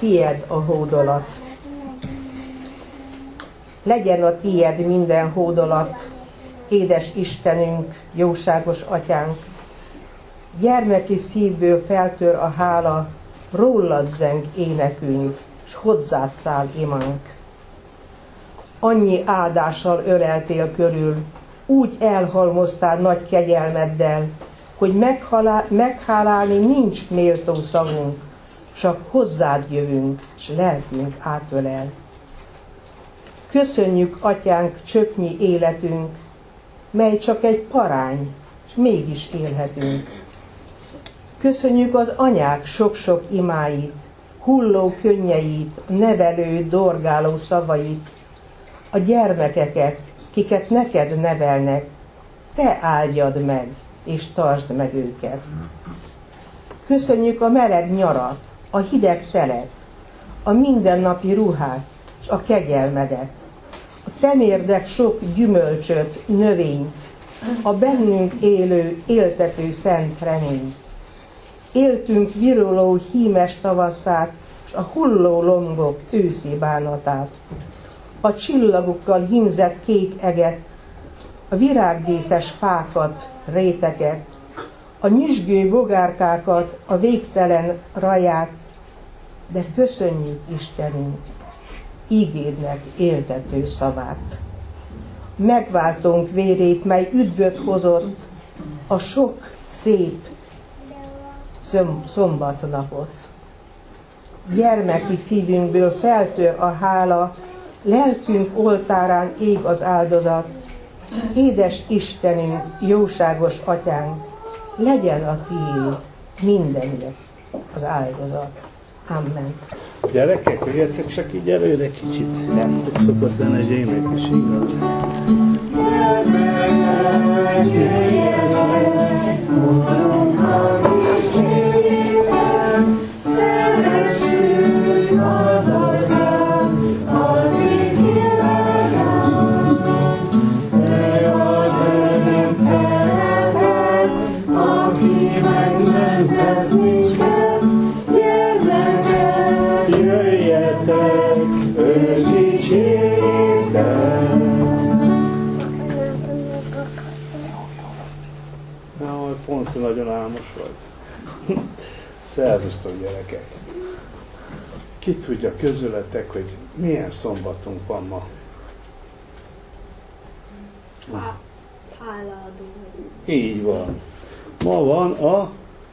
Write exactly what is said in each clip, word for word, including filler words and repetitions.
tied a hódolat. Legyen a tied minden hódolat, édes Istenünk, jóságos atyánk. Gyermeki szívből feltör a hála, rólad zeng énekünk, s hozzád száll imánk. Annyi áldással öleltél körül, úgy elhalmoztál nagy kegyelmeddel, hogy meghalá- meghálálni nincs méltó szavunk, csak hozzád jövünk, s lelkünk átölel. Köszönjük, atyánk, csöpnyi életünk, mely csak egy parány, s mégis élhetünk. Köszönjük az anyák sok-sok imáit, hulló könnyeit, nevelő, dorgáló szavait, a gyermekeket, kiket neked nevelnek, te áldjad meg, és tartsd meg őket. Köszönjük a meleg nyarat, a hideg telet, a mindennapi ruhát, és a kegyelmedet, a temérdek sok gyümölcsöt, növényt, a bennünk élő, éltető szent reményt. Éltünk viruló hímes tavaszát, s a hulló lombok őszi bánatát. A csillagokkal hímzett kék eget, a virágdíszes fákat, réteket, a nyüzsgő bogárkákat, a végtelen raját, de köszönjük Istenünk, ígédnek éltető szavát. Megváltónk vérét, mely üdvöt hozott, a sok szép szombatnapot. Gyermeki szívünkből feltör a hála, lelkünk oltárán ég az áldozat. Édes Istenünk, jóságos atyánk, legyen a tiéd mindennek az áldozat. Amen. Gyerekek, jöjjetek csak így előre kicsit. Nem szokott lenni egy énekes, igaz? Pont nagyon álmos vagy. Szervusztok, gyerekek! Ki tudja közületek, hogy milyen szombatunk van ma? Hálaadó. Így van. Ma van a...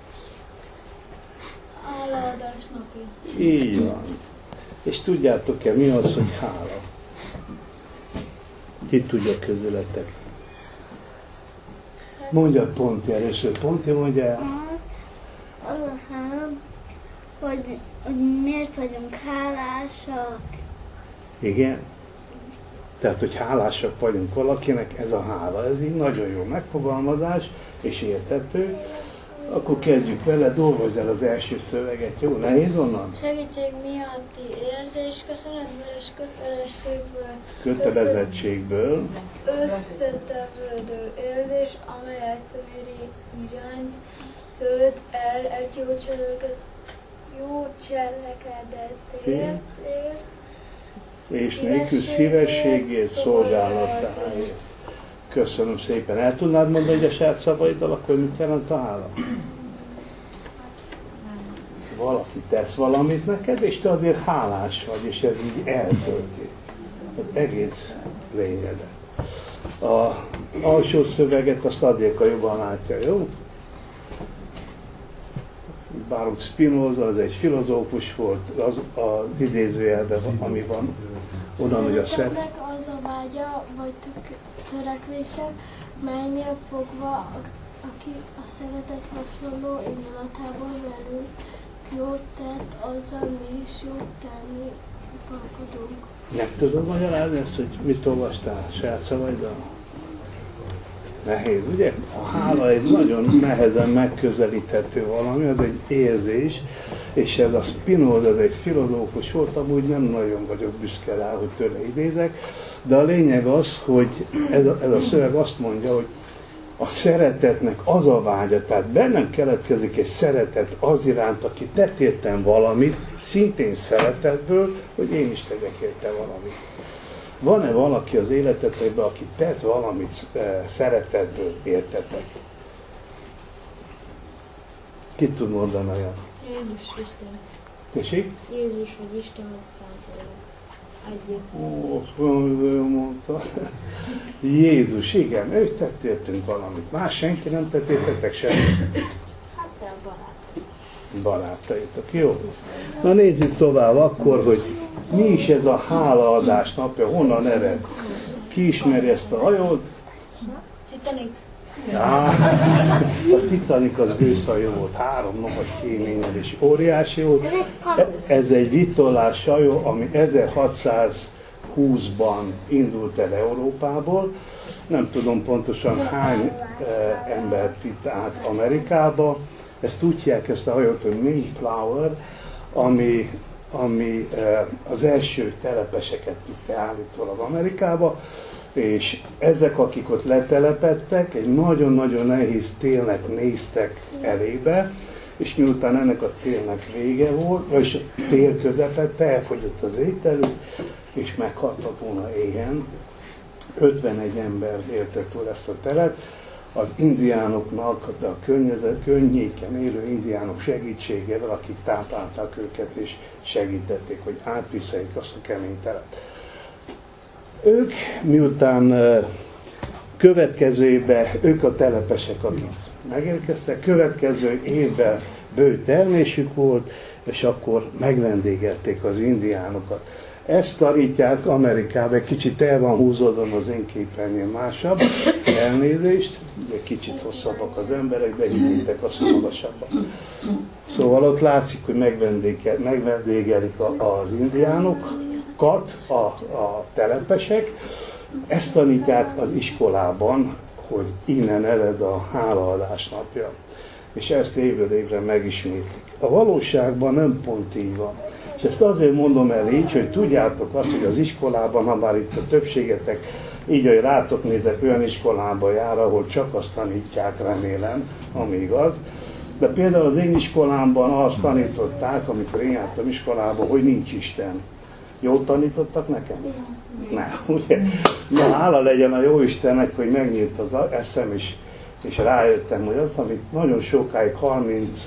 Hálaadás napja. Így van. És tudjátok-e, mi az, hogy hála? Ki tudja közületek? Mondja Ponti először. Ponti, mondja el. Az a hála, hogy, hogy miért vagyunk hálásak. Igen? Tehát, hogy hálásak vagyunk valakinek, ez a hála. Ez így nagyon jó megfogalmazás, és érthető. Akkor kezdjük vele, dolgozz el az első szöveget. Jó, nehéz onnan? Segítség miatti érzés, köszönetből és kötelességből. Kötelezettségből. Összetevődő érzés, amelyet véri irányt tölt el egy jó cselekedet, jó cselekedetért, ért, és nélkül szívességért, szolgálatáért. Köszönöm szépen. El tudnád mondani, hogy a saját szavaiddal, akkor mit jelent a hála? Valaki tesz valamit neked, és te azért hálás vagy, és ez így eltölti az egész lényedet. Az alsó szöveget azt Adéka jobban látja, jó? Baruch Spinoza, az egy filozófus volt, az, az idézőjelben, ami van, onnan, hogy a szent... az a vágya, vagy törekvése, melynél fogva, aki a szeretet hasonló indulatából velünk jót tett, azzal mi is jót tenni akarkodunk. Nem tudod magyarázni ezt, hogy mit olvastál saját szavaiddal? Nehéz, ugye? A hála egy nagyon nehezen megközelíthető valami, az egy érzés, és ez a Spinoza, ez egy filozófus volt, amúgy nem nagyon vagyok büszke rá, hogy tőle idézek, de a lényeg az, hogy ez a, ez a szöveg azt mondja, hogy a szeretetnek az a vágya, tehát bennem keletkezik egy szeretet az iránt, aki tett értem valamit, szintén szeretetből, hogy én is tegyek érte valamit. Van-e valaki az életetekben, aki tett valamit szeretetből, értetek? Ki tud mondani olyan? Jézus Isten. Tessék? Jézus vagy Isten vagy Szentlélek. Egyik. Ó, olyan mondta. Jézus, igen, ő tett értünk valamit. Más senki nem tett értetek semmit. Hát te a barát. Barátaitok, jó? Na nézzük tovább akkor, hogy mi is ez a hálaadás napja, honnan ered? Ki ismeri ezt a hajót? Titanic. Á, a Titanic az gőzhajó volt, három nagy kéményel és óriási volt. Ez egy vitorlás hajó, ami ezerhatszázhúszban indult el Európából. Nem tudom pontosan hány e, embert vitt át Amerikába. Ezt úgy hívják, ezt a hajót, hogy Mayflower, ami, ami e, az első telepeseket vitte állítólag Amerikába. És ezek, akik ott letelepedtek, egy nagyon-nagyon nehéz télnek néztek elébe, és miután ennek a télnek vége volt, és a tél közepette, elfogyott az ételük, és meghaltak volna éhen. ötvenegy ember élte túl ezt a telet, az indiánoknak, a környezet, környéken élő indiánok segítségével, akik táplálták őket, és segítették, hogy átviszeljék azt a kemény telet. Ők, miután következő évben, ők a telepesek, akik megérkeztek, következő évben bő termésük volt, és akkor megvendégelték az indiánokat. Ezt tanítják Amerikában, egy kicsit el van húzódva az én képernyőn másabb, elnézést, egy kicsit hosszabbak az emberek, de higgyétek azt, hogy magasabban. Szóval ott látszik, hogy megvendégelik az indiánokat, a, a telepesek. Ezt tanítják az iskolában, hogy innen ered a hálaadás napja. És ezt évről évre megismétlik. A valóságban nem pont így van. És ezt azért mondom el így, hogy tudjátok azt, hogy az iskolában, ha már itt a többségetek, így, hogy rátok nézek, olyan iskolába jár, ahol csak azt tanítják, remélem, ami igaz. De például az én iskolámban azt tanították, amikor én jártam iskolába, hogy nincs Isten. Jól tanítottak nekem? Nem, ugye? Na, hála legyen a jó Istennek, hogy megnyílt az eszem, és, és rájöttem, hogy azt, amit nagyon sokáig, harminc,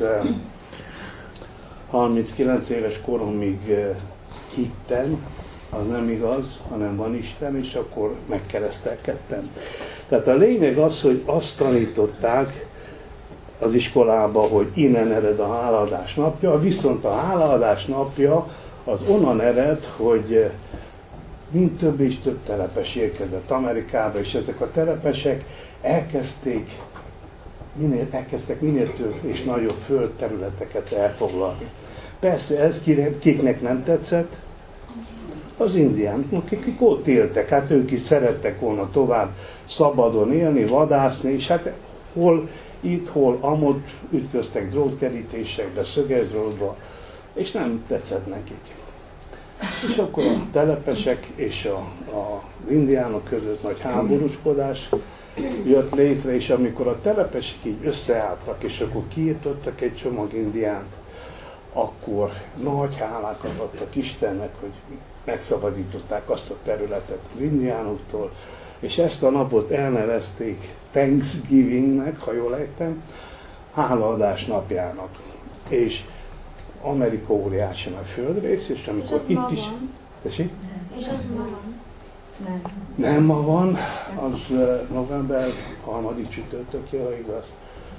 harminckilenc éves koromig hittem, az nem igaz, hanem van Isten, és akkor megkeresztelkedtem. Tehát a lényeg az, hogy azt tanították az iskolába, hogy innen ered a hálaadás napja, viszont a hálaadás napja az onnan ered, hogy mind több és több telepes érkezett Amerikába, és ezek a telepesek elkezdték, minél, elkezdtek minél több és nagyobb földterületeket elfoglalni. Persze ez kiknek nem tetszett? Az indiánok, akik ott éltek, hát ők is szerettek volna tovább szabadon élni, vadászni, és hát hol itt, hol amott ütköztek drótkerítésekbe, szögezrótba, és nem tetszett nekik. És akkor a telepesek és a, a indiánok között nagy háborúskodás jött létre, és amikor a telepesek így összeálltak, és akkor kiirtottak egy csomag indiánt, akkor nagy hálákat adtak Istennek, hogy megszabadították azt a területet az indiánoktól, és ezt a napot elnevezték Thanksgivingnek, ha jól ejtem, hálaadás napjának. És Amerika óriási nagy földrész, és amikor és itt is... Tessék? És az ma van? Nem. Nem ma van, az november harmadik csütörtökje, ha igaz.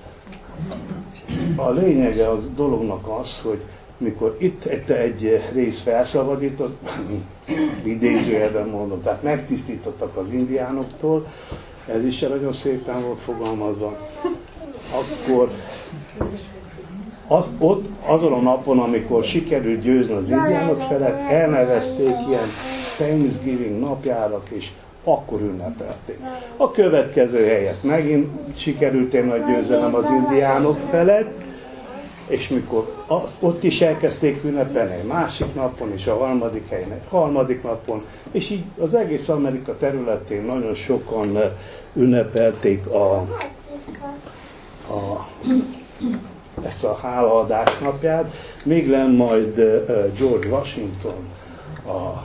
A lényege az dolognak az, hogy mikor itt egy, egy rész felszabadított, idézőjelben mondom, tehát megtisztítottak az indiánoktól, ez is nagyon szépen volt fogalmazva, akkor az, ott azon a napon, amikor sikerült győzni az indiánok felett, elnevezték ilyen Thanksgiving napjának, és akkor ünnepelték. A következő helyet megint sikerült egy nagy győzelem az indiánok felett, és mikor a, ott is elkezdték ünnepelni egy másik napon, és a harmadik helyen egy harmadik napon, és így az egész Amerika területén nagyon sokan ünnepelték a, a ezt a hálaadás napját, még lenn majd George Washington a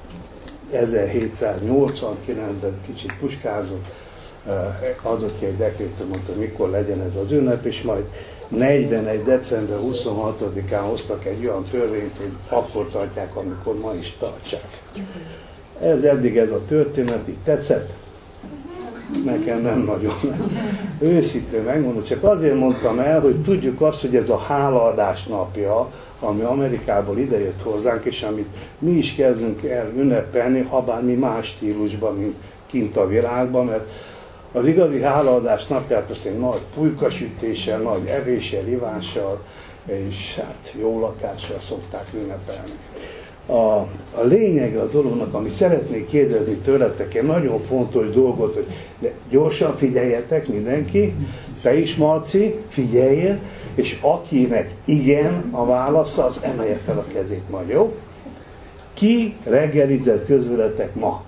ezerhétszáznyolcvankilencben kicsit puskázott, adott ki egy dekrétumot, mondta, hogy mikor legyen ez az ünnep, és majd negyvenegy. december huszonhatodikán hoztak egy olyan törvényt, hogy akkor tartják, amikor ma is tartsák. Ez eddig ez a történet, így tetszett? Nekem nem nagyon. Őszintén megmondom, csak azért mondtam el, hogy tudjuk azt, hogy ez a hálaadás napja, ami Amerikából idejött hozzánk, és amit mi is kezdünk el ünnepelni, habár mi más stílusban, mint kint a világban, mert az igazi hálaadás napját azt egy nagy pulykasütéssel, nagy evéssel, ivással, és hát jó lakással szokták ünnepelni. A, a lényege a dolognak, amit szeretnék kérdezni tőletek, egy nagyon fontos dolgot, hogy de gyorsan figyeljetek mindenki, te is, Marci, figyeljél, és akinek igen a válasza, az emelje fel a kezét majd, jó? Ki reggelizett közületek ma?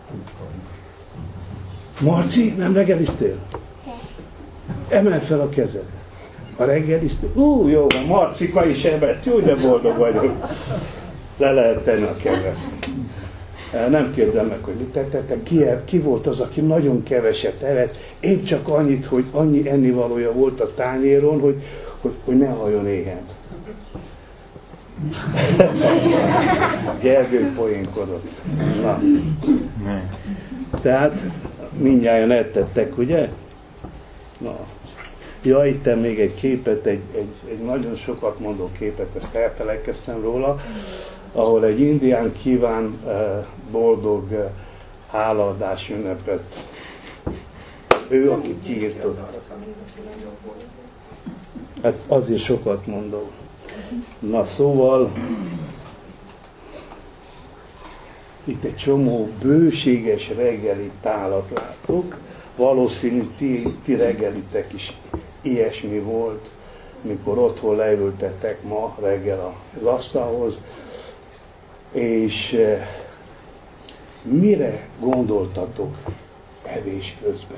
Marci, nem reggeliztél? Emeld fel a kezed. A reggeliztél? Ú, jó van, Marcika is evett, jó, de boldog vagyok. Le lehet tenni a kezet. Nem kérdem meg, hogy mit tettetek, ki, ki volt az, aki nagyon keveset evett, én csak annyit, hogy annyi ennivalója volt a tányéron, hogy, hogy, hogy ne halljon éhen. Gergő poénkodott. Na. Tehát mindnyájan ettettek, ugye? Na. Ja, itt még egy képet, egy, egy, egy nagyon sokat mondó képet, ezt elfelejtkeztem róla, ahol egy indián kíván boldog hálaadás ünnepet. Ő, aki kiírtott. Hát azért sokat mondó. Na szóval, itt egy csomó bőséges reggeli tálat látok. Valószínű ti, ti reggelitek is ilyesmi volt, mikor otthon leültetek ma reggel az asztalhoz, és mire gondoltatok evés közben?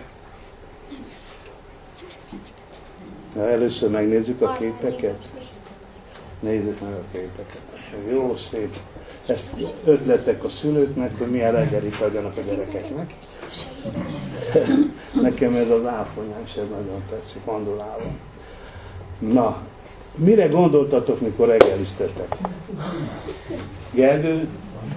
Na, először megnézzük a képeket. Nézzük meg a képeket. Jó, szép. Ezt ötletek a szülőknek, hogy milyen reggelit adjanak a gyerekeknek. Nekem ez az áfonyás, ez nagyon tetszik, mandulálom. Na, mire gondoltatok, mikor reggeliztetek? Gergő?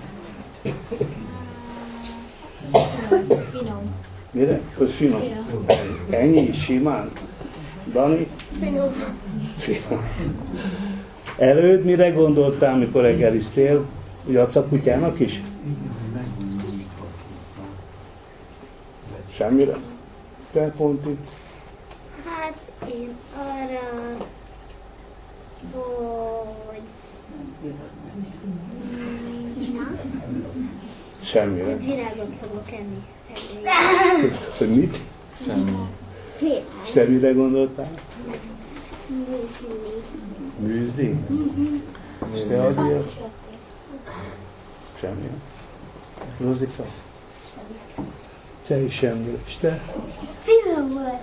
Finom. Mire? Hogy finom. Ennyi? Simán? Dani? Finom. Finom. Előd mire gondoltál, mikor reggeliztél? Jaca kutyának is? Semmire? Te, Ponti? Hát én arra, hogy... Na? Semmire. Hogy virágot fogok enni. Hogy mit? Semmi. Semmire gondoltál? Műzli. Műzli? És te adjál? Semmi. Rózika? Te is semmi. És te? Finom volt.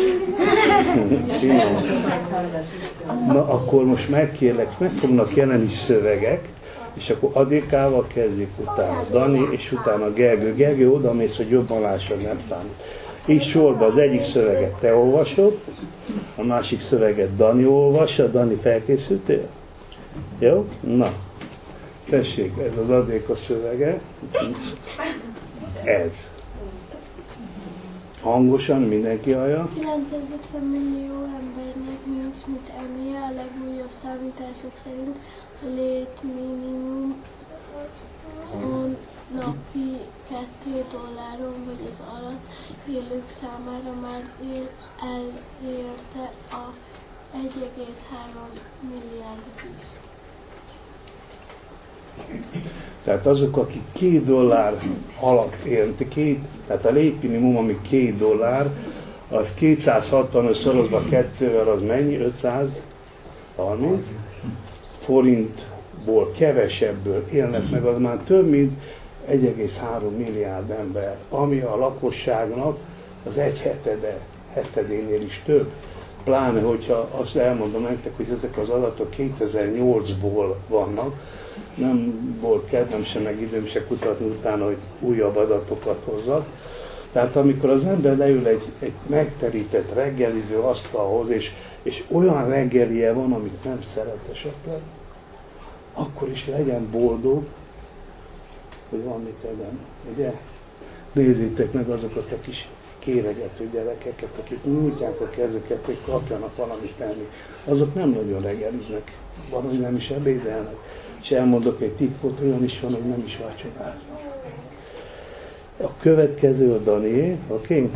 Na akkor most megkérlek, meg fognak jelenni szövegek, és akkor Adékával kezdjük utána Dani, és utána Gergő. Gergő, oda mész, hogy jobban lássad, nem számít. És sorba az egyik szöveget te olvasod, a másik szöveget Dani olvassa. Dani, felkészültél? Jó? Na, tessék, ez az Adéka szövege. Ez. Hangosan mindenki hallja. kilencszázötven millió embernek nincs mit ennie, a legújabb számítások szerint a létminimum napi két dolláron vagy az alatt élők számára már él, elérte a egy egész három milliárdot is. Tehát azok, akik két dollár alatt élnek, két, tehát a létminimum, ami két dollár, az kétszázhatvanöt szorozva kettővel, az mennyi? ötszázharminc forintból kevesebből élnek meg, az már több, mint egy egész három milliárd ember, ami a lakosságnak az egy hetede, hetedénél is több. Pláne, hogyha azt elmondom nektek, hogy ezek az adatok kétezer-nyolcból vannak, nem volt kedvem se, meg időm se kutatni utána, hogy újabb adatokat hozzak. Tehát amikor az ember leül egy, egy megterített reggeliző asztalhoz, és, és olyan reggelie van, amit nem szeret esetleg, akkor is legyen boldog, hogy van mit egyen, ugye? Nézzétek meg azokat a kis kéregető gyerekeket, akik nyújtják a kezüket, hogy kapjanak valamit tenni. Azok nem nagyon reggeliznek, van, hogy nem is ebédelnek. És elmondok egy titkot, olyan is van, hogy nem is vacsoráznak. A következő a Danié, oké? Okay?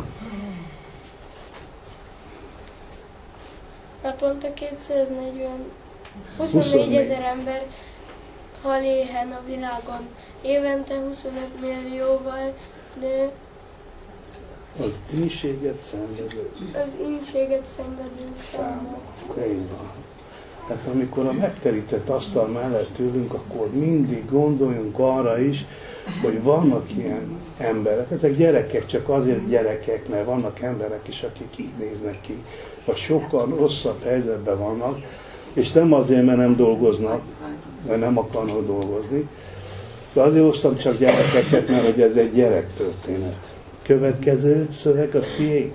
Naponta kétszáznegyven, huszonnégy ezer ember hal éhen a világon. Évente huszonöt millióval nő az ínséget szenvedő. az ínséget szenvedő száma. Így van. Tehát amikor a megterített asztal mellett ülünk, akkor mindig gondoljunk arra is, hogy vannak ilyen emberek, ezek gyerekek, csak azért gyerekek, mert vannak emberek is, akik így néznek ki, vagy sokkal rosszabb helyzetben vannak, és nem azért, mert nem dolgoznak, vagy nem akarnak dolgozni, de azért hoztam csak gyerekeket, mert hogy ez egy gyerektörténet. Következő szöveg, az kié?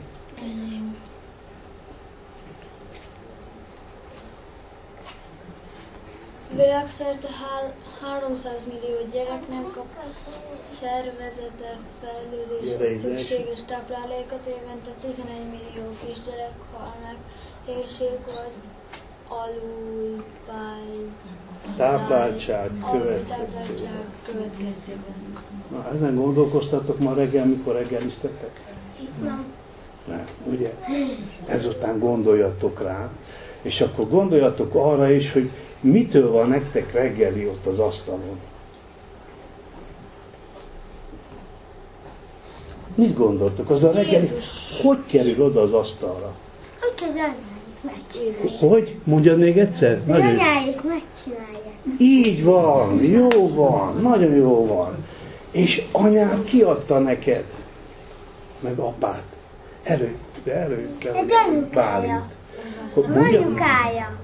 Világszerte háromszáz millió gyerek nem kap szervezete fejlődéshez szükséges táplálékot, évente tizenegy millió kisgyerek hal meg éhség vagy tápláltság következtében. Na, ezen gondolkoztatok ma reggel, mikor reggeliztetek? Nem. Nem, ugye? Ezután gondoljatok rá, és akkor gondoljatok arra is, hogy mitől van nektek reggeli ott az asztalon. Mit gondoltok? Az a reggeli, hogy kerül oda az asztalra? Hogy? Mondjad még egyszer? Nagyon... Anyáik megcsinálják. Így van, jó van, nagyon jó van. És anyád kiadta neked, meg apát. Előtte, előtte. Egy anyukája. Anyukája.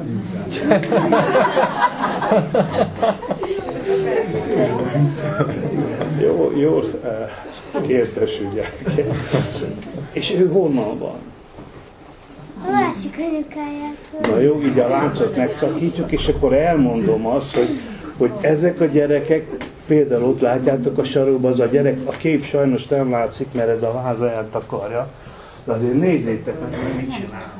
jó, jó értesül gyereke. És ő honnan van? A másik anyukájától. Na jó, így a láncot megszakítjuk, és akkor elmondom azt, hogy, hogy ezek a gyerekek, például ott látjátok a sarokban, az a gyerek, a kép sajnos nem látszik, mert ez a váza eltakarja, de azért nézzétek meg, hogy mit csinál.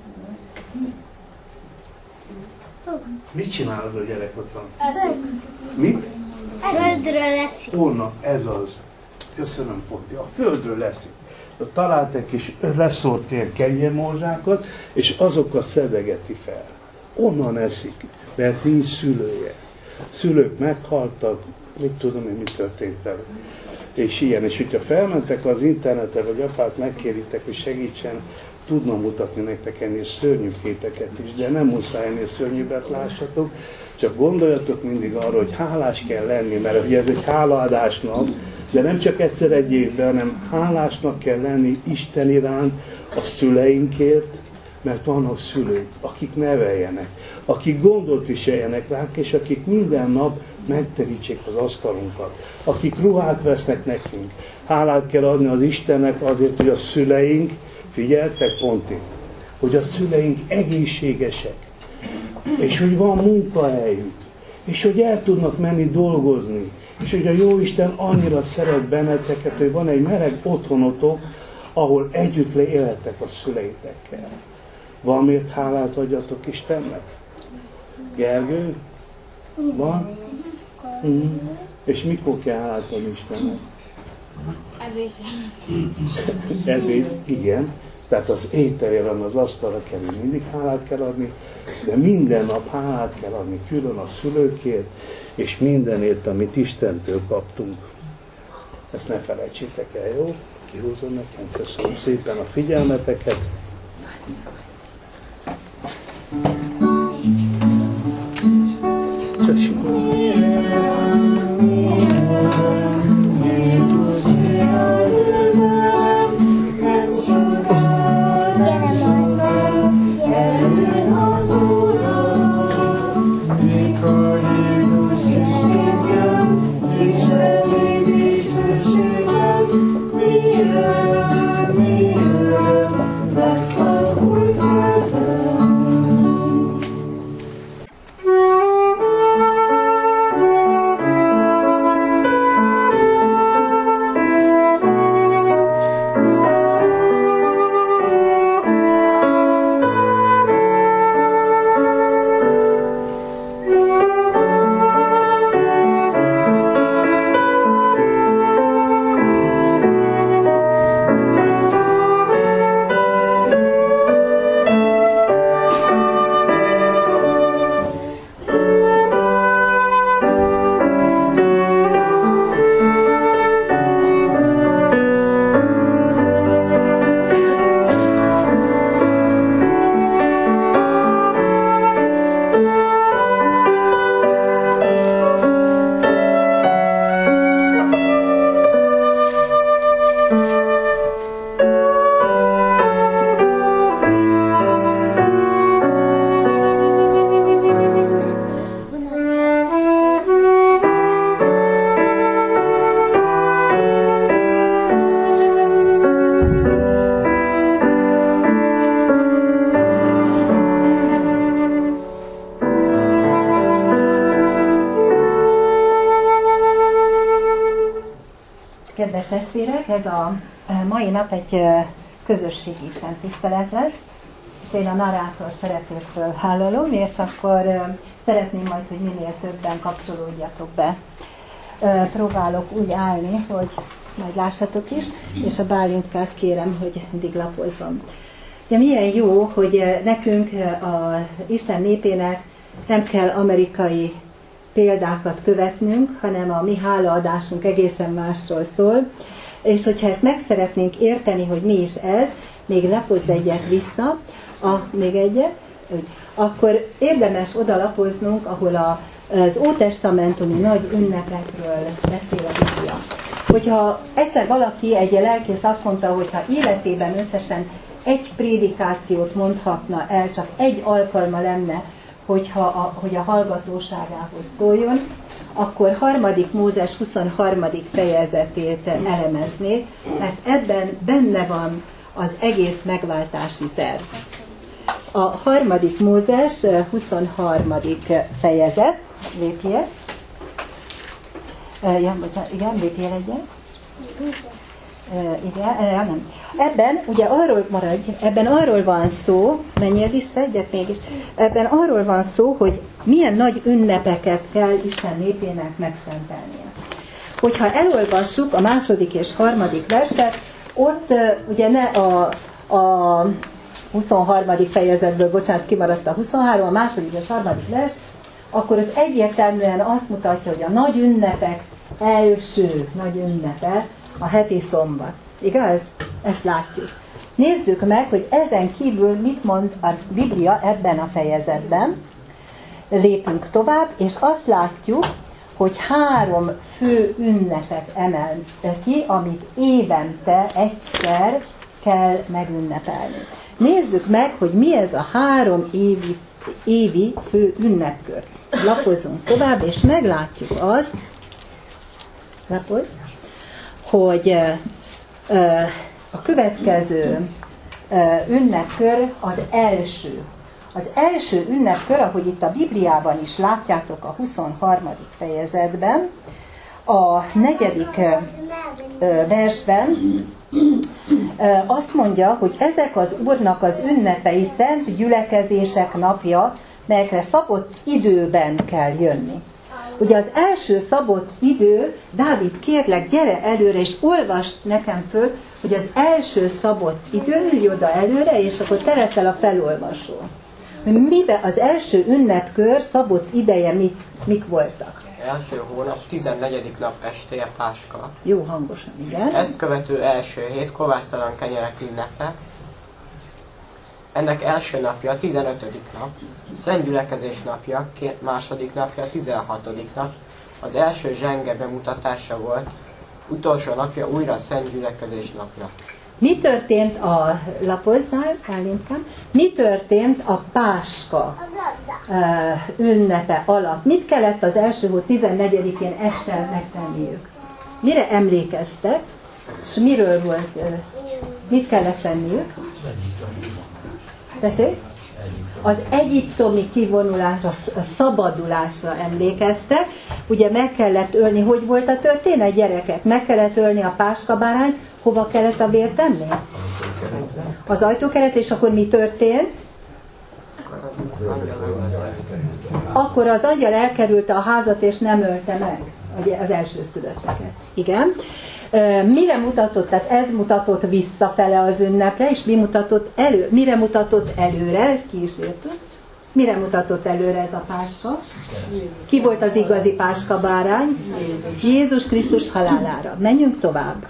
Mit csinál az a gyerek ott van? Eszik. Mit? Földről eszik. Onnan, ez az. Köszönöm, Ponti. A földről leszik. Talált egy kis leszórt ilyen kenyérmorzsákat, és azokat szedegeti fel. Onnan eszik, mert nincs szülője. Szülők meghaltak, mit tudom én, mi történt velük. És ilyen, és hogyha felmentek az internetre, vagy apát megkéritek, hogy segítsen, tudnom mutatni nektek ennél szörnyű képeket is, de nem muszáj ennél szörnyűbbet lássatok, csak gondoljatok mindig arra, hogy hálás kell lenni, mert ugye ez egy hálaadás nap, de nem csak egyszer egy évben, hanem hálásnak kell lenni Isten iránt, a szüleinkért, mert vannak szülők, akik neveljenek, akik gondot viseljenek ránk, és akik minden nap megterítsék az asztalunkat, akik ruhát vesznek nekünk. Hálát kell adni az Istennek azért, hogy a szüleink, figyeltek Ponti, hogy a szüleink egészségesek, és hogy van munkahelyük, és hogy el tudnak menni dolgozni, és hogy a Jóisten annyira szeret benneteket, hogy van egy meleg otthonotok, ahol együtt élhetek a szüleitekkel. Van miért hálát adjatok Istennek? Gergő? Van? Mm. És mikor kell hálát adni Istennek? Ebéd. Ebéd, igen. Tehát az ételért, ami az asztalra kerül, mindig hálát kell adni, de minden nap hálát kell adni külön a szülőkért, és mindenért, amit Istentől kaptunk. Ezt ne felejtsétek el, jó? Kihúzom nekem, köszönöm szépen a figyelmeteket. Gyere majd! Kedves testvérek, ez a mai nap egy közösségi istentisztelet lesz, és én a narrátor szerepétől vállalom, és akkor szeretném majd, hogy minél többen kapcsolódjatok be. Próbálok úgy állni, hogy majd lássatok is, és a Bálintkát kérem, hogy mindig lapozzon. Ja, milyen jó, hogy nekünk, az Isten népének nem kell amerikai példákat követnünk, hanem a mi hálaadásunk egészen másról szól. És hogyha ezt meg szeretnénk érteni, hogy mi is ez, még lapozz egyet vissza, a, még egyet, akkor érdemes oda lapoznunk, ahol a, az ótestamentumi nagy ünnepekről beszél a Biblia. Hogyha egyszer valaki, egy lelkész azt mondta, hogy ha életében összesen egy prédikációt mondhatna el, csak egy alkalma lenne, hogyha a, hogy a hallgatóságához szóljon, akkor harmadik Mózes huszonharmadik fejezetét elemeznék, mert ebben benne van az egész megváltási terv. A harmadik Mózes huszonharmadik fejezet, lépjél. Ja, bocsánat, igen, lépjél egyet. Igen, nem. Ebben, ugye arról maradj, ebben arról van szó, menjél vissza egyet mégis, ebben arról van szó, hogy milyen nagy ünnepeket kell Isten népének megszentelnie. Hogyha elolvassuk a második és harmadik verset, ott ugye ne a, a huszonharmadik fejezetből, bocsánat, kimaradt a huszonhárom, a második és harmadik vers, akkor ott egyértelműen azt mutatja, hogy a nagy ünnepek első nagy ünnepe a heti szombat. Igaz? Ezt látjuk. Nézzük meg, hogy ezen kívül mit mond a Biblia ebben a fejezetben. Lépünk tovább, és azt látjuk, hogy három fő ünnepet emel ki, amit évente egyszer kell megünnepelni. Nézzük meg, hogy mi ez a három évi, évi fő ünnepkör. Lapozzunk tovább, és meglátjuk azt, lapozz, hogy a következő ünnepkör az első. Az első ünnepkör, ahogy itt a Bibliában is látjátok a huszonharmadik fejezetben, a negyedik versben azt mondja, hogy ezek az Úrnak az ünnepei szent gyülekezések napja, melyekre szabott időben kell jönni. Ugye az első szabott idő, Dávid, kérlek, gyere előre, és olvasd nekem föl, hogy az első szabott idő, ülj oda előre, és akkor te leszel a felolvasó. Miben az első ünnepkör szabott ideje mik, mik voltak? Első hónap, tizennegyedik nap estéje Páska. Jó hangosan, igen. Ezt követő első hét kovásztalan kenyerek ünnepe. Ennek első napja, tizenötödik nap, Szent Gyülekezés napja, két második napja, tizenhatodik nap, az első zsenge bemutatása volt, utolsó napja újra Szent Gyülekezés napja. Mi történt a lapoznál, Kálinkám? Mi történt a Páska uh, ünnepe alatt? Mit kellett az első hó tizennegyedikén este megtenniük? Mire emlékeztek? És miről volt? Uh, mit kellett tenniük? Tessék? Az egyiptomi kivonulásra, a szabadulásra emlékeztek. Ugye meg kellett ölni, hogy volt a történet, gyerekek? Meg kellett ölni a páskabárányt, hova kellett a vért tenni? Az ajtókeret, és akkor mi történt? Akkor az angyal elkerülte a házat, és nem ölte meg az elsőszülötteket. Igen. Mire mutatott? Tehát ez mutatott visszafele az ünnepre, és mi mutatott elő? Mire mutatott előre? Kísértük. Mire mutatott előre ez a páska? Ki volt az igazi páskabárány? Jézus. Jézus Krisztus halálára. Menjünk tovább.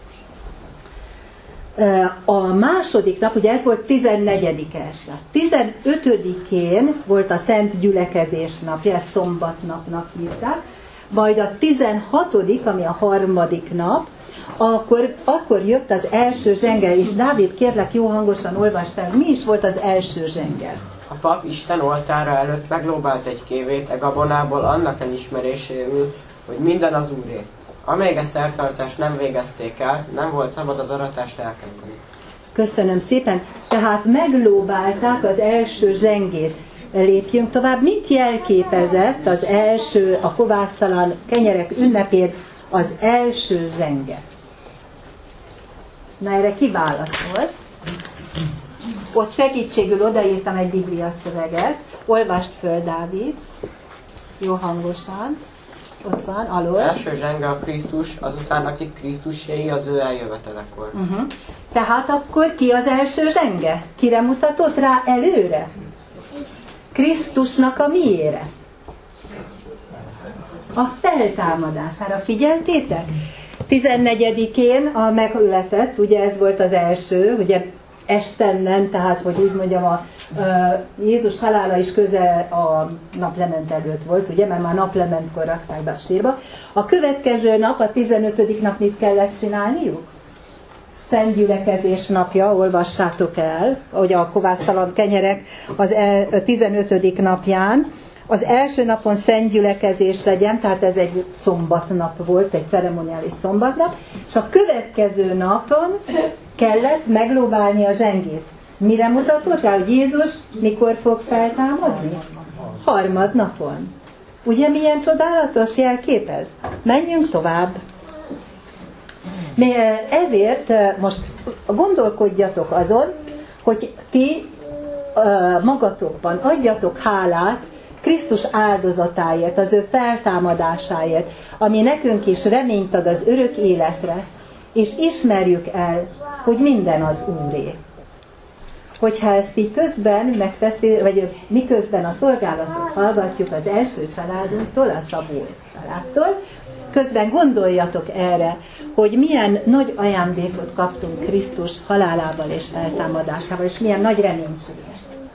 A második nap, ugye ez volt tizennegyedike este. tizenötödikén volt a Szent Gyülekezés napja, ezt szombatnapnak hívták, majd a tizenhatodik, ami a harmadik nap, akkor, akkor jött az első zsengel, és Dávid, kérlek, jó hangosan olvasd fel, mi is volt az első zsengel? A pap Isten oltára előtt meglóbált egy kévét e gabonából annak elismeréséül, hogy minden az Úré. Amíg a szertartást nem végezték el, nem volt szabad az aratást elkezdeni. Köszönöm szépen. Tehát meglóbálták az első zsengét. Lépjünk tovább. Mit jelképezett az első, a kovásztalan kenyerek ünnepén az első zsenge? Na erre ki válaszol? Ott segítségül odaírtam egy biblia szöveget. Olvast föl, Dávid. Jó hangosan. Ott van, alól. Első zsenge a Krisztus, azután akik Krisztusjai az ő eljövetelekor. Uh-huh. Tehát akkor ki az első zsenge? Kire mutatott rá előre? Krisztusnak a miére? A feltámadására. Figyeltétek? tizennegyedikén a megületett, ugye ez volt az első, ugye estennen, tehát hogy úgy mondjam, a, a Jézus halála is közel a naplement előtt volt, ugye, mert már naplementkor rakták be a sírba. A következő nap, a tizenötödik nap mit kellett csinálniuk? Szent gyülekezés napja, olvassátok el, hogy a kovásztalan kenyerek az el, tizenötödik napján, az első napon szent gyülekezés legyen, tehát ez egy szombatnap volt, egy ceremoniális szombatnap, és a következő napon kellett meglóbálni a zsengét. Mire mutatott rá, hogy Jézus mikor fog feltámadni? Harmadnapon. Ugye milyen csodálatos jelképez? Menjünk tovább. Ezért most gondolkodjatok azon, hogy ti magatokban adjatok hálát Krisztus áldozatáért, az ő feltámadásáért, ami nekünk is reményt ad az örök életre, és ismerjük el, hogy minden az Úré. Hogyha ezt így közben megteszi, vagy miközben a szolgálatot hallgatjuk az első családunktól, a Szabó családtól, közben gondoljatok erre, hogy milyen nagy ajándékot kaptunk Krisztus halálával és feltámadásával, és milyen nagy reménységet.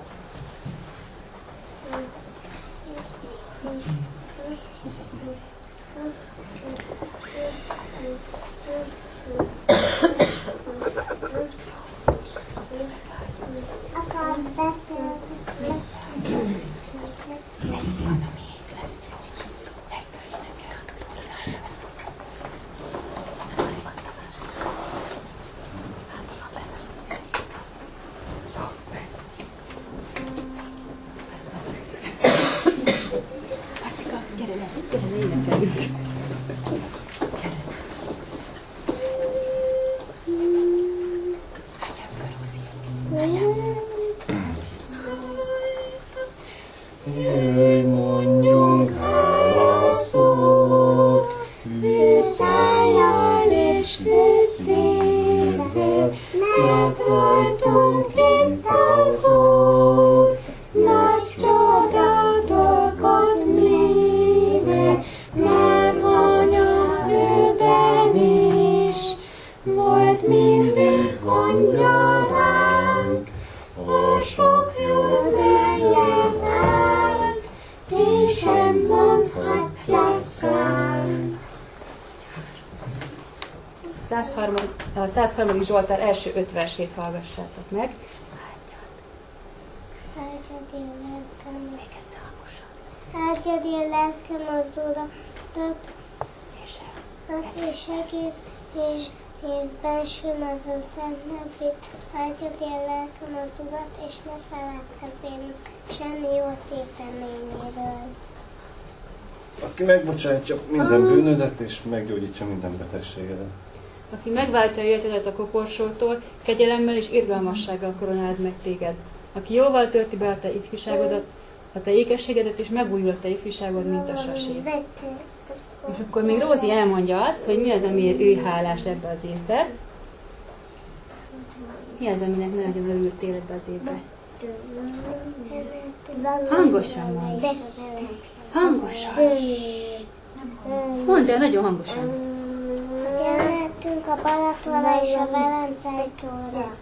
A százharmadik Zsoltár első öt versét hallgassátok meg. Áldjad én lelkem az Urat, és egész és észben sön az ő szent nevét. Áldjad én lelkem az Urat, és ne feledkezzél semmi jó téteményéről. Aki megbocsátja minden bűnödet, és meggyógyítja minden betegségedet. Aki megváltja életedet a koporsótól, kegyelemmel és irgalmassággal koronáz meg téged. Aki jóval tölti be a te ifjúságodat, a te ékességedet, és megújul a te ifjúságod, mint a sasé. És akkor még Rózi elmondja azt, hogy mi az, amiért ő hálás ebbe az évbe. Mi az, aminek nagyon örültél ebbe az évbe? Hangosan mondd. Hangosan. Mondd el nagyon hangosan. Elmentünk a Balatonra és a Velencei tóra.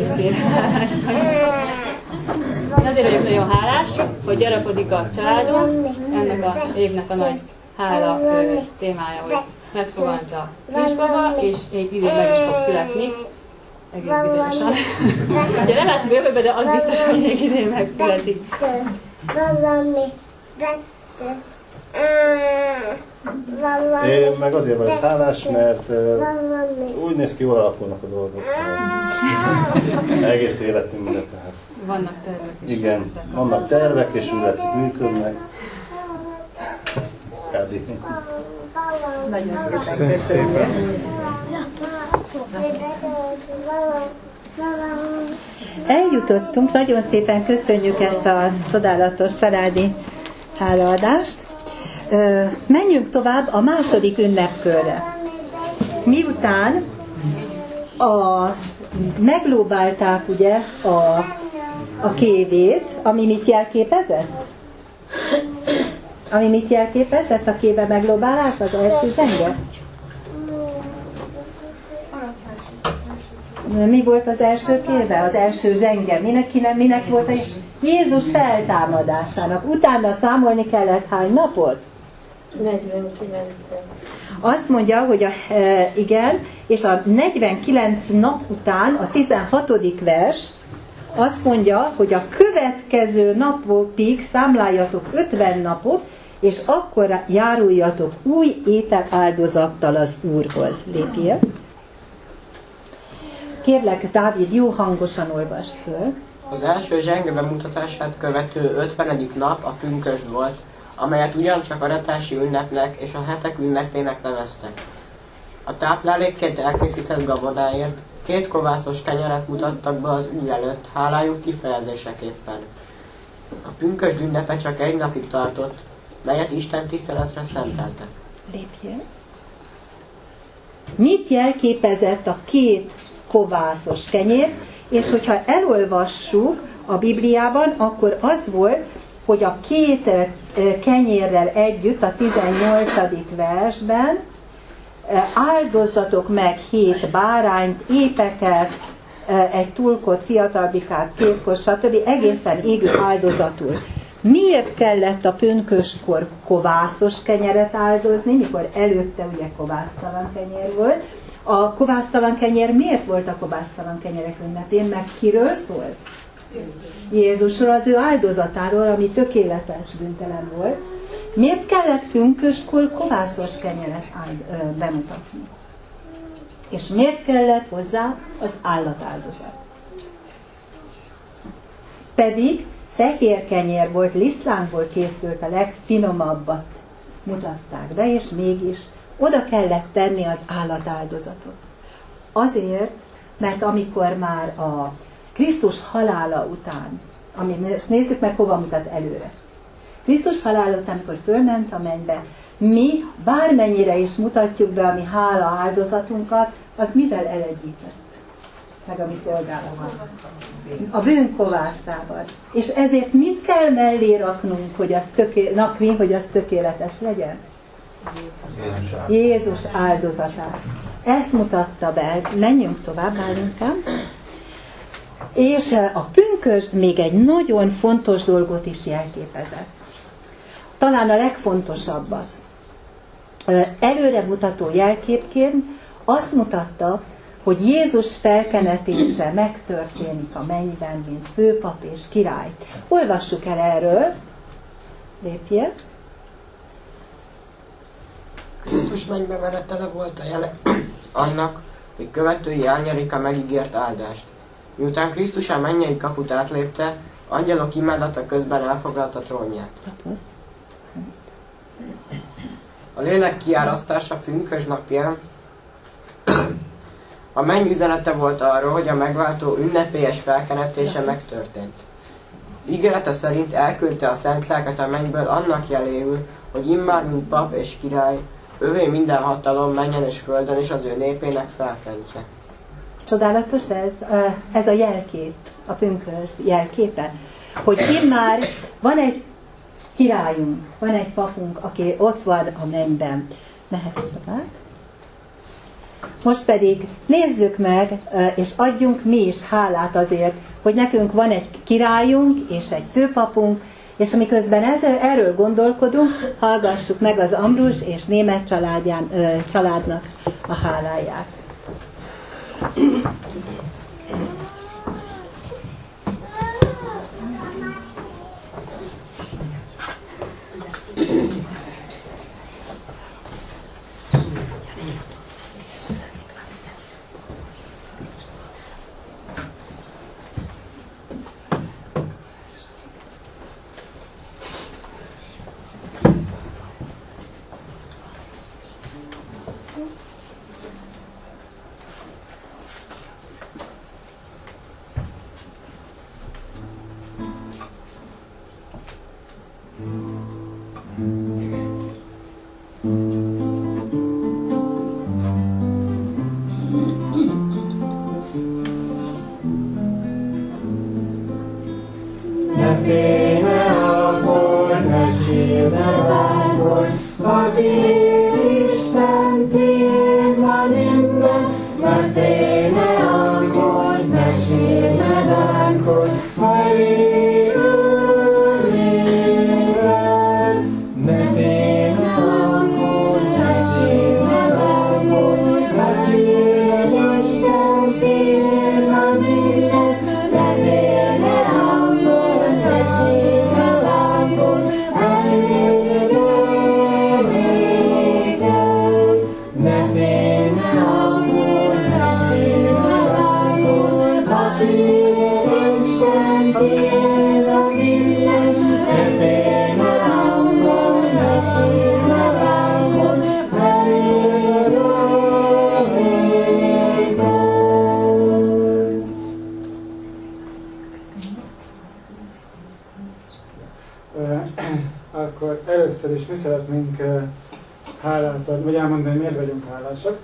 Azért vagyok nagyon hálás, hogy gyarapodik a családom, ennek a évnek a nagy hála témája, hogy megfogant a kisbaba, és még idén meg is fog születni, egész bizonyosan. Ugye nem látom jövőbe, de az biztos, hogy még idén megszületik. Valami Én meg azért vagyok hálás, mert úgy néz ki, jól alakulnak a dolgok. Egész életünkben tehát. Vannak tervek. Igen, vannak tervek, és úgy látszik működnek. Nagyon szépen. szépen. Eljutottunk, nagyon szépen köszönjük ezt a csodálatos családi hálaadást. Menjünk tovább a második ünnepkörre. Miután a, meglóbálták ugye a, a kévét, ami mit jelképezett? Ami mit jelképezett a kéve meglóbálás, az első zsenge? Mi volt az első kéve? Az első zsenge. Minek, minek, minek volt a Jézus feltámadásának. Utána számolni kellett hány napot? negyvenkilenc. Azt mondja, hogy a, e, igen, és a negyvenkilenc nap után a tizenhatodik vers azt mondja, hogy a következő napokig számláljatok ötven napot, és akkor járuljatok új étel áldozattal az Úrhoz. Lépjél! Kérlek, Dávid, jó hangosan olvasd föl. Az első zsenge bemutatását követő ötvenedik nap a pünkösd volt, amelyet ugyancsak aratási ünnepnek és a hetek ünnepének neveztek. A táplálékként elkészített gabonáért két kovászos kenyeret mutattak be az Úr előtt, hálájuk kifejezéseképpen. A pünkösd ünnepe csak egy napig tartott, melyet Isten tiszteletre szenteltek. Lépjél! Mit jelképezett a két kovászos kenyér, és hogyha elolvassuk a Bibliában, akkor az volt, hogy a két kenyérrel együtt a tizennyolcadik versben áldozzatok meg hét bárányt, épeket, egy tulkot, fiatalbikát, két kos, stb. Egészen égő áldozatul. Miért kellett a pünköstkor kovászos kenyeret áldozni, mikor előtte ugye kovásztalan kenyér volt? A kovásztalan kenyér miért volt a kovásztalan kenyerek ünnepén, meg kiről szólt? Jézusról, az ő áldozatáról, ami tökéletes bűntelen volt. Miért kellett pünköstkor kovászos kenyeret áld, ö, bemutatni? És miért kellett hozzá az állatáldozat? Pedig fehér kenyér volt, lisztlánkból készült, a legfinomabbat mutatták be, és mégis oda kellett tenni az állatáldozatot. Azért, mert amikor már a Krisztus halála után, ami, most nézzük meg, hova mutat előre. Krisztus halála után, amikor fölment a mennybe, mi bármennyire is mutatjuk be a mi hála áldozatunkat, az mivel elegyített? Meg a mi szolgálatunk. A bűn kovászával. És ezért mit kell mellé raknunk, hogy az, töké, nakni, hogy az tökéletes legyen? Jézus áldozatát. Ezt mutatta be. Menjünk tovább, Bálinkám. És a pünkösd még egy nagyon fontos dolgot is jelképezett. Talán a legfontosabbat. Előremutató jelképként azt mutatta, hogy Jézus felkenetése megtörténik a mennyben, mint főpap és király. Olvassuk el erről. Lépjél. Krisztus mennybe menetele volt a jele annak, hogy követői elnyerik a megígért áldást. Miután Krisztus a mennyei kaput átlépte, angyalok imádata közben elfoglalta trónját. A lélek kiárasztása pünkösd napján a menny üzenete volt arról, hogy a megváltó ünnepélyes felkenetése megtörtént. Ígérete szerint elküldte a szent lelket a mennyből annak jeléül, hogy immár mint pap és király, övé minden hatalom mennyen és földön és az ő népének felkentje. Csodálatos ez, ez a jelkép, a pünkösd jelképe, hogy immár van egy királyunk, van egy papunk, aki ott van a mennyben. Mehetsz tovább? Most pedig nézzük meg, és adjunk mi is hálát azért, hogy nekünk van egy királyunk és egy főpapunk, és amiközben ezzel, erről gondolkodunk, hallgassuk meg az Ambrus és Német családján, családnak a háláját. szeretnénk hálát adni, vagy elmondani, miért vagyunk hálásak.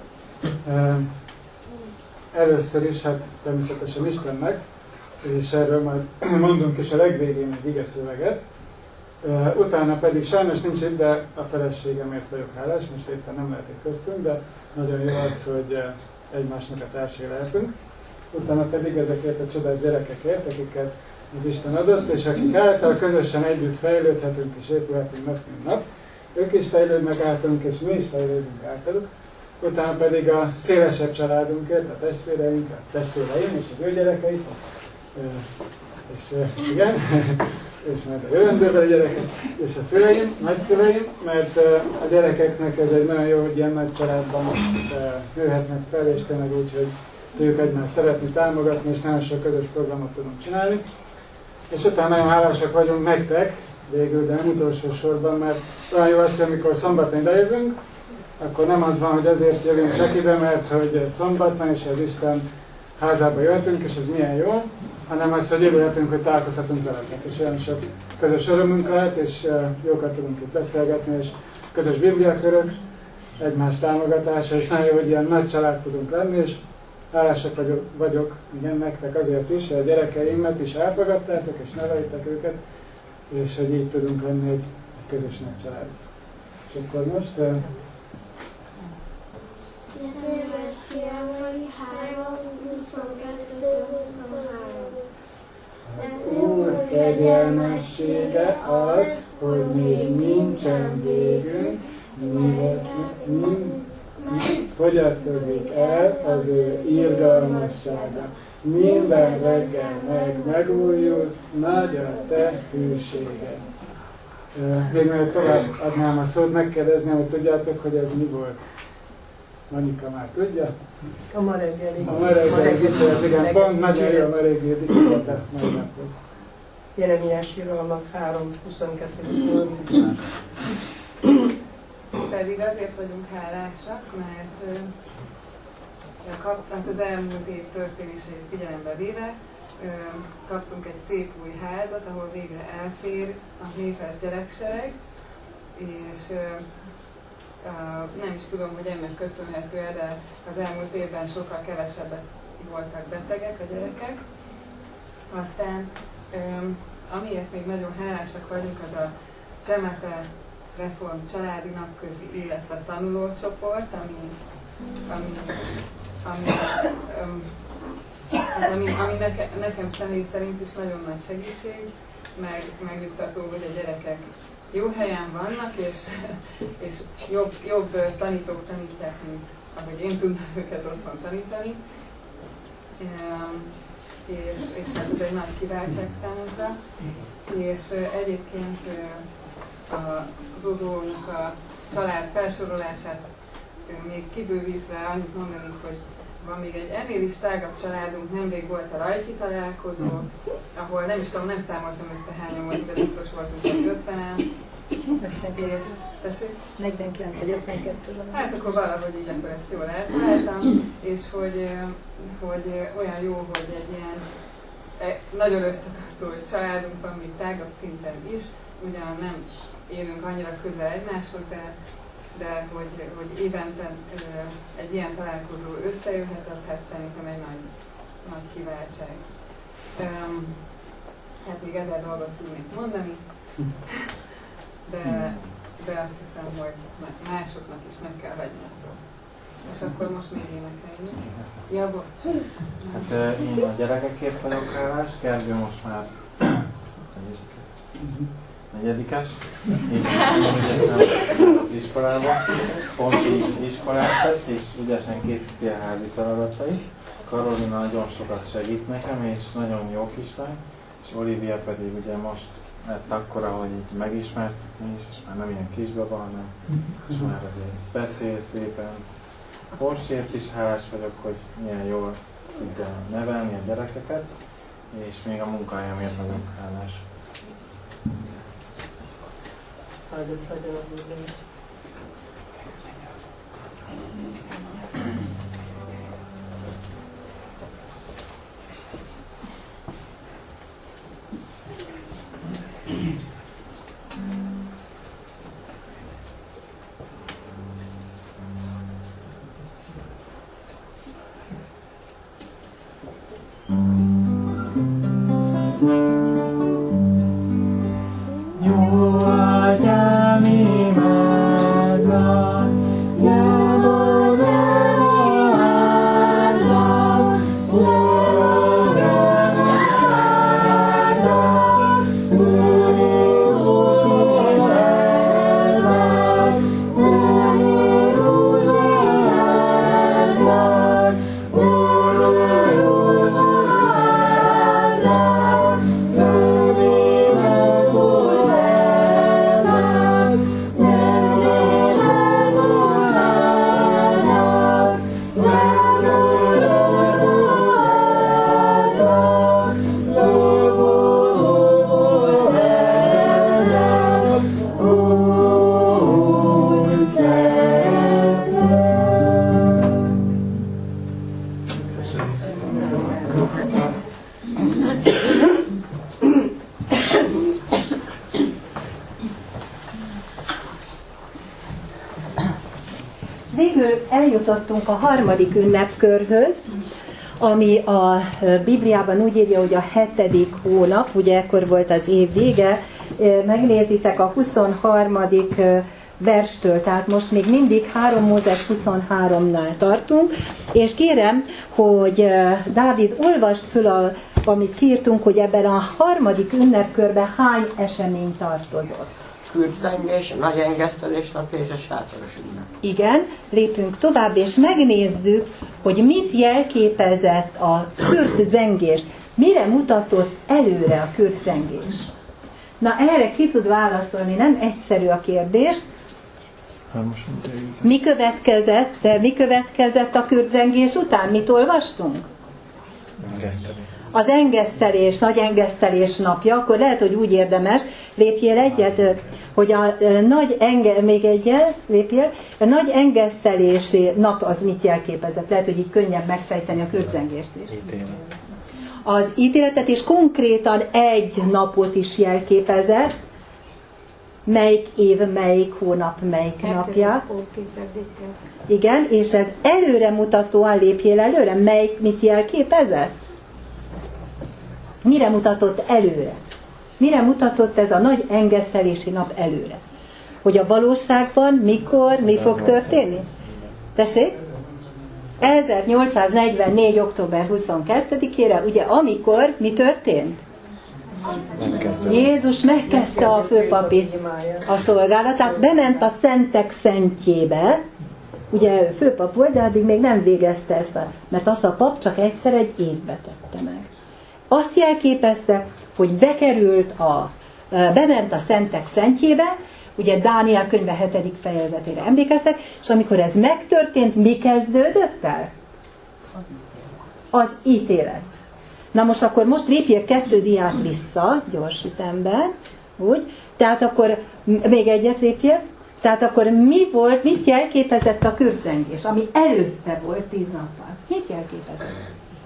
Először is, hát természetesen Istennek, és erről majd mondunk is a legvégén egy ige szöveget. Utána pedig sajnos nincs itt, de a feleségemért vagyok hálás, most éppen nem lehet itt köztünk, de nagyon jó az, hogy egymásnak a társai lehetünk. Utána pedig ezekért a csodás gyerekekért, akiket az Isten adott, és akik által közösen együtt fejlődhetünk és épülhetünk nap, mint nap. Ők is fejlődnek általunk, és mi is fejlődünk általuk. Utána pedig a szélesebb családunkért, a testvéreink, a testvéreim és az ő gyerekeik, és igen, és majd a jövendőbeli gyerekek, és a szüleim, nagyszüleim, mert a gyerekeknek ez egy nagyon jó, hogy ilyen nagy családban nőhetnek fel, és tényleg úgy, hogy tudjuk egymást szeretni, támogatni, és nagyon sok közös programot tudunk csinálni. És utána nagyon hálásak vagyunk nektek, végül, de nem utolsó sorban, mert olyan jó az, hogy amikor szombaton idejövünk, akkor nem az van, hogy azért jövünk csak ide, mert hogy szombat van, és az Isten házába jöttünk, és ez milyen jó, hanem az, hogy jövőhetünk, hogy találkozhatunk veletek, és olyan sok közös örömünk lehet, és jókat tudunk itt beszélgetni, és közös bibliakörök, egymás támogatása, és nagyon jó, hogy ilyen nagy család tudunk lenni, és hálásak vagyok, vagyok igen, nektek azért is, hogy a gyerekeimet is elfogadtátok, és neveljétek őket, és hogy így tudunk lenni egy, egy közös nagy család. És akkor most... Uh... Az Úr kegyelmessége az, hogy még nincsen végünk, mivel fogyatkozik el az ő irgalmassága. Minden reggel meg megújul, nagy a te hűséged. Még mielőtt tovább adnám a szót, megkérdezném, hogy tudjátok, hogy ez mi volt? Monika már tudja? A ma reggeli. A ma reggeli dicséret, igen, pont nagyon jó a ma reggeli dicséretet megnapod. Jeremiás Iralmak három huszonkettő. Pedig azért vagyunk hálásak, mert kaptunk az elmúlt év történéseit figyelembe véve, kaptunk egy szép új házat, ahol végre elfér a népes gyereksereg, és nem is tudom, hogy ennek köszönhető-e, de az elmúlt évben sokkal kevesebbet voltak betegek a gyerekek. Aztán amiért még nagyon hálásak vagyunk, az a Csemete Reform családi napközi, illetve tanulócsoport, ami, ami, ami, az, ami, ami neke, nekem személy szerint is nagyon nagy segítség, meg megnyugtató, hogy a gyerekek jó helyen vannak, és, és jobb, jobb tanítók tanítják, mint ahogy én tudnám őket otthon tanítani. És, és ez egy nagy kiváltság számunkra. És egyébként a Zozónak a család felsorolását még kibővítve annyit mondanék, hogy van még egy ennél is tágabb családunk, nemrég volt a rajki találkozó, ahol nem is tudom, nem számoltam össze hányan volt, de biztos voltunk az ötvenen. És, tessék? negyvenkilenc vagy ötvenkettő. Hát akkor valahogy így akkor ezt jól eltaláltam, és hogy, hogy olyan jó, hogy egy ilyen nagyon összetartó családunk van, még tágabb szinten is, ugyan nem élünk annyira közel egymáshoz, de, de hogy, hogy évente egy ilyen találkozó összejöhet, az hát szerintem egy nagy, nagy kiváltság. Hát még ezer dolgot tudnék mondani, de, de azt hiszem, hogy másoknak is meg kell hagyni a szót. És akkor most még énekeljünk. Ja, bocs. Hát én a gyerekekért vagyok hálás, Gergő most már negyedikes, és az iskolába, pont is iskolát tett, és ügyesen készíti a házi feladatait. Karolina nagyon sokat segít nekem, és nagyon jó kislány, és Olivia pedig ugye most lett akkora, hogy így megismertük mi is, és már nem ilyen kisbaba, hanem és már azért beszél szépen. Orsiért is hálás vagyok, hogy milyen jól tudja nevelni a gyerekeket, és még a munkájámért vagyok hálás. Áldott legyen a Biblia. végül eljutottunk a harmadik ünnepkörhöz, ami a Bibliában úgy írja, hogy a hetedik hónap, ugye ekkor volt az év vége, megnézitek a huszonharmadik verstől, tehát most még mindig három Mózes huszonháromnál tartunk, és kérem, hogy Dávid olvast föl, a, amit kiírtunk, hogy ebben a harmadik ünnepkörben hány esemény tartozott. Kürtzengés, nagy engesztelés napja és a sátoros ünnep. Igen, lépünk tovább, és megnézzük, hogy mit jelképezett a kürtzengés. Mire mutatott előre a kürtzengés? Na, erre ki tud válaszolni, nem egyszerű a kérdés. Mi következett, de mi következett a kürtzengés után? Mit olvastunk? Engesztelés. Az engesztelés, nagy engesztelés napja, akkor lehet, hogy úgy érdemes, lépjél egyet, hogy a nagy enge, még egyet, lépjél, a nagy engesztelési nap az mit jelképezett? Lehet, hogy így könnyebb megfejteni a kürtzengést is. Az ítéletet is konkrétan egy napot is jelképezett, melyik év, melyik hónap, melyik napja. Igen, és ez előremutatóan lépjél előre, melyik mit jelképezett? Mire mutatott előre? Mire mutatott ez a nagy engesztelési nap előre? Hogy a valóságban mikor, mi fog történni? Tessék? ezernyolcszáznegyvennégy. október huszonkettedikére, ugye amikor mi történt? Megkezdő. Jézus megkezdte a főpapi a szolgálatát, bement a szentek szentjébe, ugye főpap volt, de addig még nem végezte ezt, a, mert azt a pap csak egyszer egy évbe tette meg. Azt jelképezte, hogy bekerült a, bement a szentek szentjébe, ugye Dániel könyve hetedik fejezetére emlékeztek, és amikor ez megtörtént, mi kezdődött el? Az ítélet. Na most akkor most lépjél kettő diát vissza, gyors ütemben, úgy, tehát akkor még egyet lépjél, tehát akkor mi volt, mit jelképezett a kürtzengés, ami előtte volt tíz nappal? Mit jelképezett?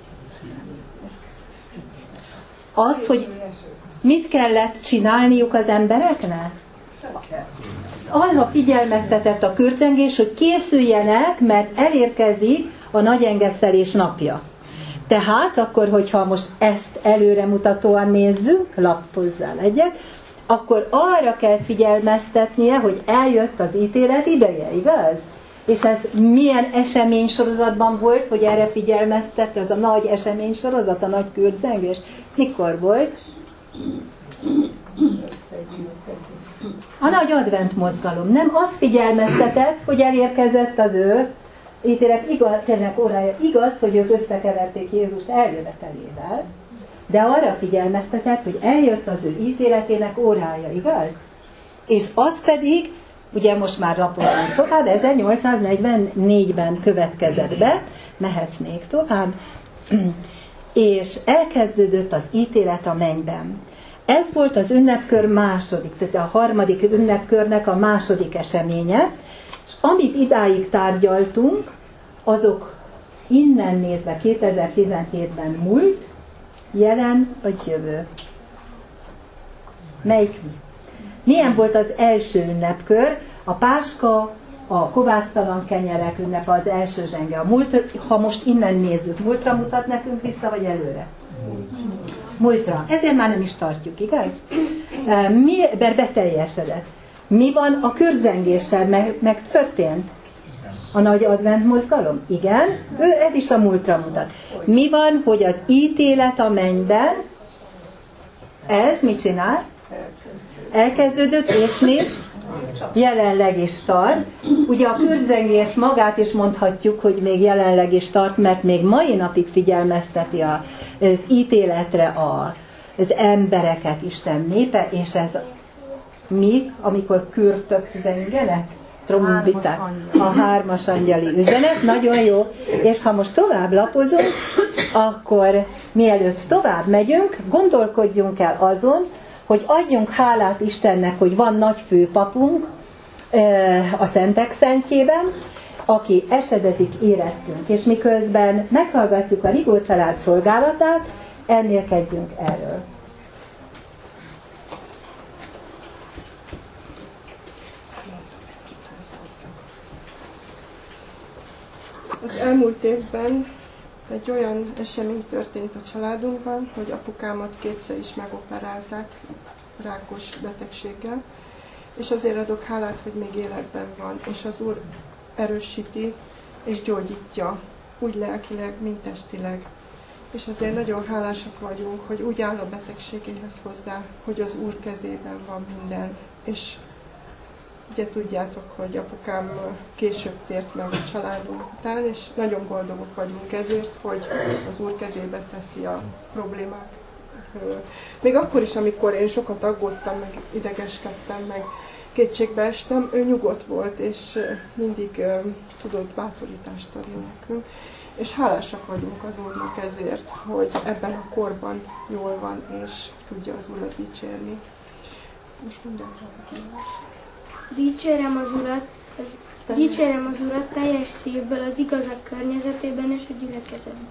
Azt, hogy mit kellett csinálniuk az embereknek? Arra figyelmeztetett a kürtzengés, hogy készüljenek, mert elérkezik a nagy engesztelés napja. Tehát akkor, hogyha most ezt előremutatóan nézzük, lappozzál egyet, akkor arra kell figyelmeztetnie, hogy eljött az ítélet ideje, igaz? És ez milyen eseménysorozatban volt, hogy erre figyelmeztette, az a nagy eseménysorozat, a nagy kürtzengés? Mikor volt? A nagy advent mozgalom. Nem azt figyelmeztetett, hogy elérkezett az ő ítélet, igaz, órája. Igaz, hogy ők összekeverték Jézus eljövetelével, de arra figyelmeztetett, hogy eljött az ő ítéletének órája, igaz? És az pedig, ugye most már lapozunk tovább, ezernyolcszáznegyvennégyben következett be, mehetsz még tovább, és elkezdődött az ítélet a mennyben. Ez volt az ünnepkör második, tehát a harmadik ünnepkörnek a második eseménye, és amit idáig tárgyaltunk, azok innen nézve kétezer-tizenhétben múlt, jelen vagy jövő. Melyik mi? Milyen volt az első ünnepkör? A páska, a kovásztalan kenyerek ünnepe, az első zsenge. A múlt, ha most innen nézzük, múltra mutat nekünk vissza, vagy előre? Múltra. Ezért már nem is tartjuk, igaz? Mi, mert beteljesedett. Mi van a kürtzengéssel? Meg, megtörtént? A nagy advent mozgalom? Igen. Ő, ez is a múltra mutat. Mi van, hogy az ítélet a mennyben, ez mit csinál? Elkezdődött, és még jelenleg is tart. Ugye a kürtzengés magát is mondhatjuk, hogy még jelenleg is tart, mert még mai napig figyelmezteti a, az ítéletre a, az embereket Isten népe, és ez mi, amikor kürtök zengenek? Trombiták. A hármas angyali üzenet, nagyon jó. És ha most tovább lapozunk, akkor mielőtt tovább megyünk, gondolkodjunk el azon, hogy adjunk hálát Istennek, hogy van nagy főpapunk a szentek szentjében, aki esedezik érettünk. És miközben meghallgatjuk a Rigó család szolgálatát, elmélkedjünk erről. Az elmúlt évben egy olyan esemény történt a családunkban, hogy apukámat kétszer is megoperálták rákos betegséggel, és azért adok hálát, hogy még életben van, és az Úr erősíti és gyógyítja, úgy lelkileg, mint testileg. És azért nagyon hálásak vagyunk, hogy úgy áll a betegségéhez hozzá, hogy az Úr kezében van minden. És ugye tudjátok, hogy apukám később tért meg a családunk után, és nagyon boldogok vagyunk ezért, hogy az Úr kezébe teszi a problémák. Még akkor is, amikor én sokat aggódtam, meg idegeskedtem, meg kétségbe estem, ő nyugodt volt, és mindig tudott bátorítást adni nekünk. És hálásak vagyunk az Úrnak ezért, hogy ebben a korban jól van, és tudja az Urat dicsérni. Most mondjam rá. Dicsérem az Urat, az, dicsérem az Urat teljes szívből az igazak környezetében és a gyülekezetben.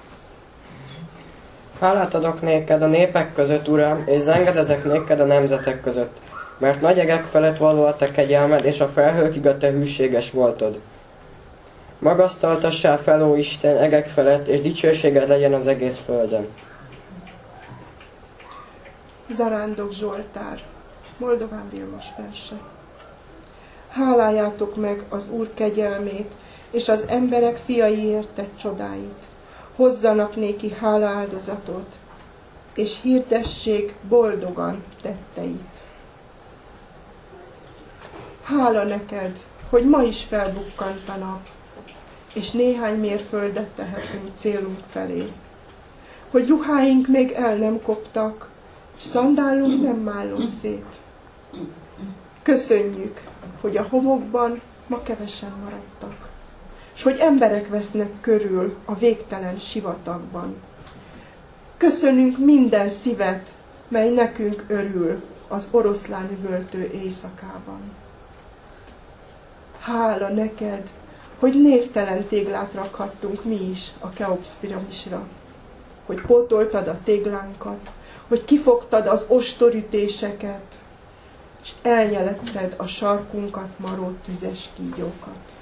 Hálát adok néked a népek között, Uram, és zengedezek néked a nemzetek között, mert nagy egek felett való a te kegyelmed, és a felhőkig a te hűséges voltod. Magasztaltassál fel, ó Isten, egek felett, és dicsőséged legyen az egész földön. Zarándok Zsoltár, Moldován Vilmos verse. Háláljátok meg az Úr kegyelmét, és az emberek fiaiért tett csodáit. Hozzanak néki hálaáldozatot, és hirdessék boldogan tetteit. Hála neked, hogy ma is felbukkant a nap, és néhány mérföldet tehetünk célunk felé. Hogy ruháink még el nem koptak, és szandálunk nem mállunk szét. Köszönjük, hogy a homokban ma kevesen maradtak, és hogy emberek vesznek körül a végtelen sivatagban. Köszönünk minden szívet, mely nekünk örül az oroszlán üvöltő éjszakában. Hála neked, hogy névtelen téglát rakhattunk mi is a Keops piramisra, hogy pótoltad a téglánkat, hogy kifogtad az ostorütéseket, és elnyeletted a sarkunkat maró tüzes kígyókat.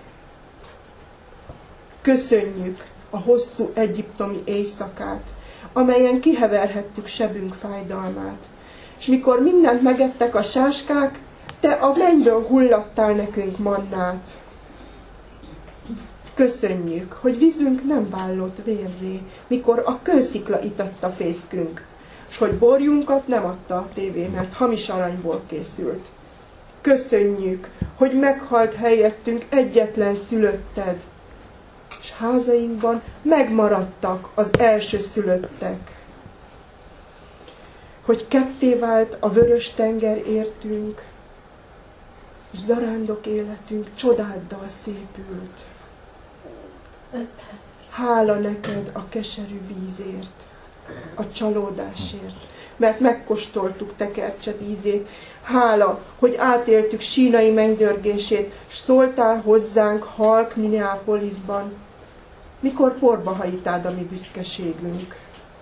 Köszönjük a hosszú egyiptomi éjszakát, amelyen kiheverhettük sebünk fájdalmát, és mikor mindent megettek a sáskák, te a mennyből hullattál nekünk mannát. Köszönjük, hogy vízünk nem vállott vérré, mikor a kőszikla itatta fészkünk, s hogy borjunkat nem adta a tévé, mert hamis aranyból készült. Köszönjük, hogy meghalt helyettünk egyetlen szülötted, és házainkban megmaradtak az elsőszülöttek. Hogy ketté vált a vörös tenger értünk, és zarándok életünk csodáddal szépült. Hála neked a keserű vízért, a csalódásért, mert megkóstoltuk tekercsed ízét. Hála, hogy átéltük sínai mennydörgését, s szóltál hozzánk halk Minneapolisban, mikor porba hajítád a mi büszkeségünk.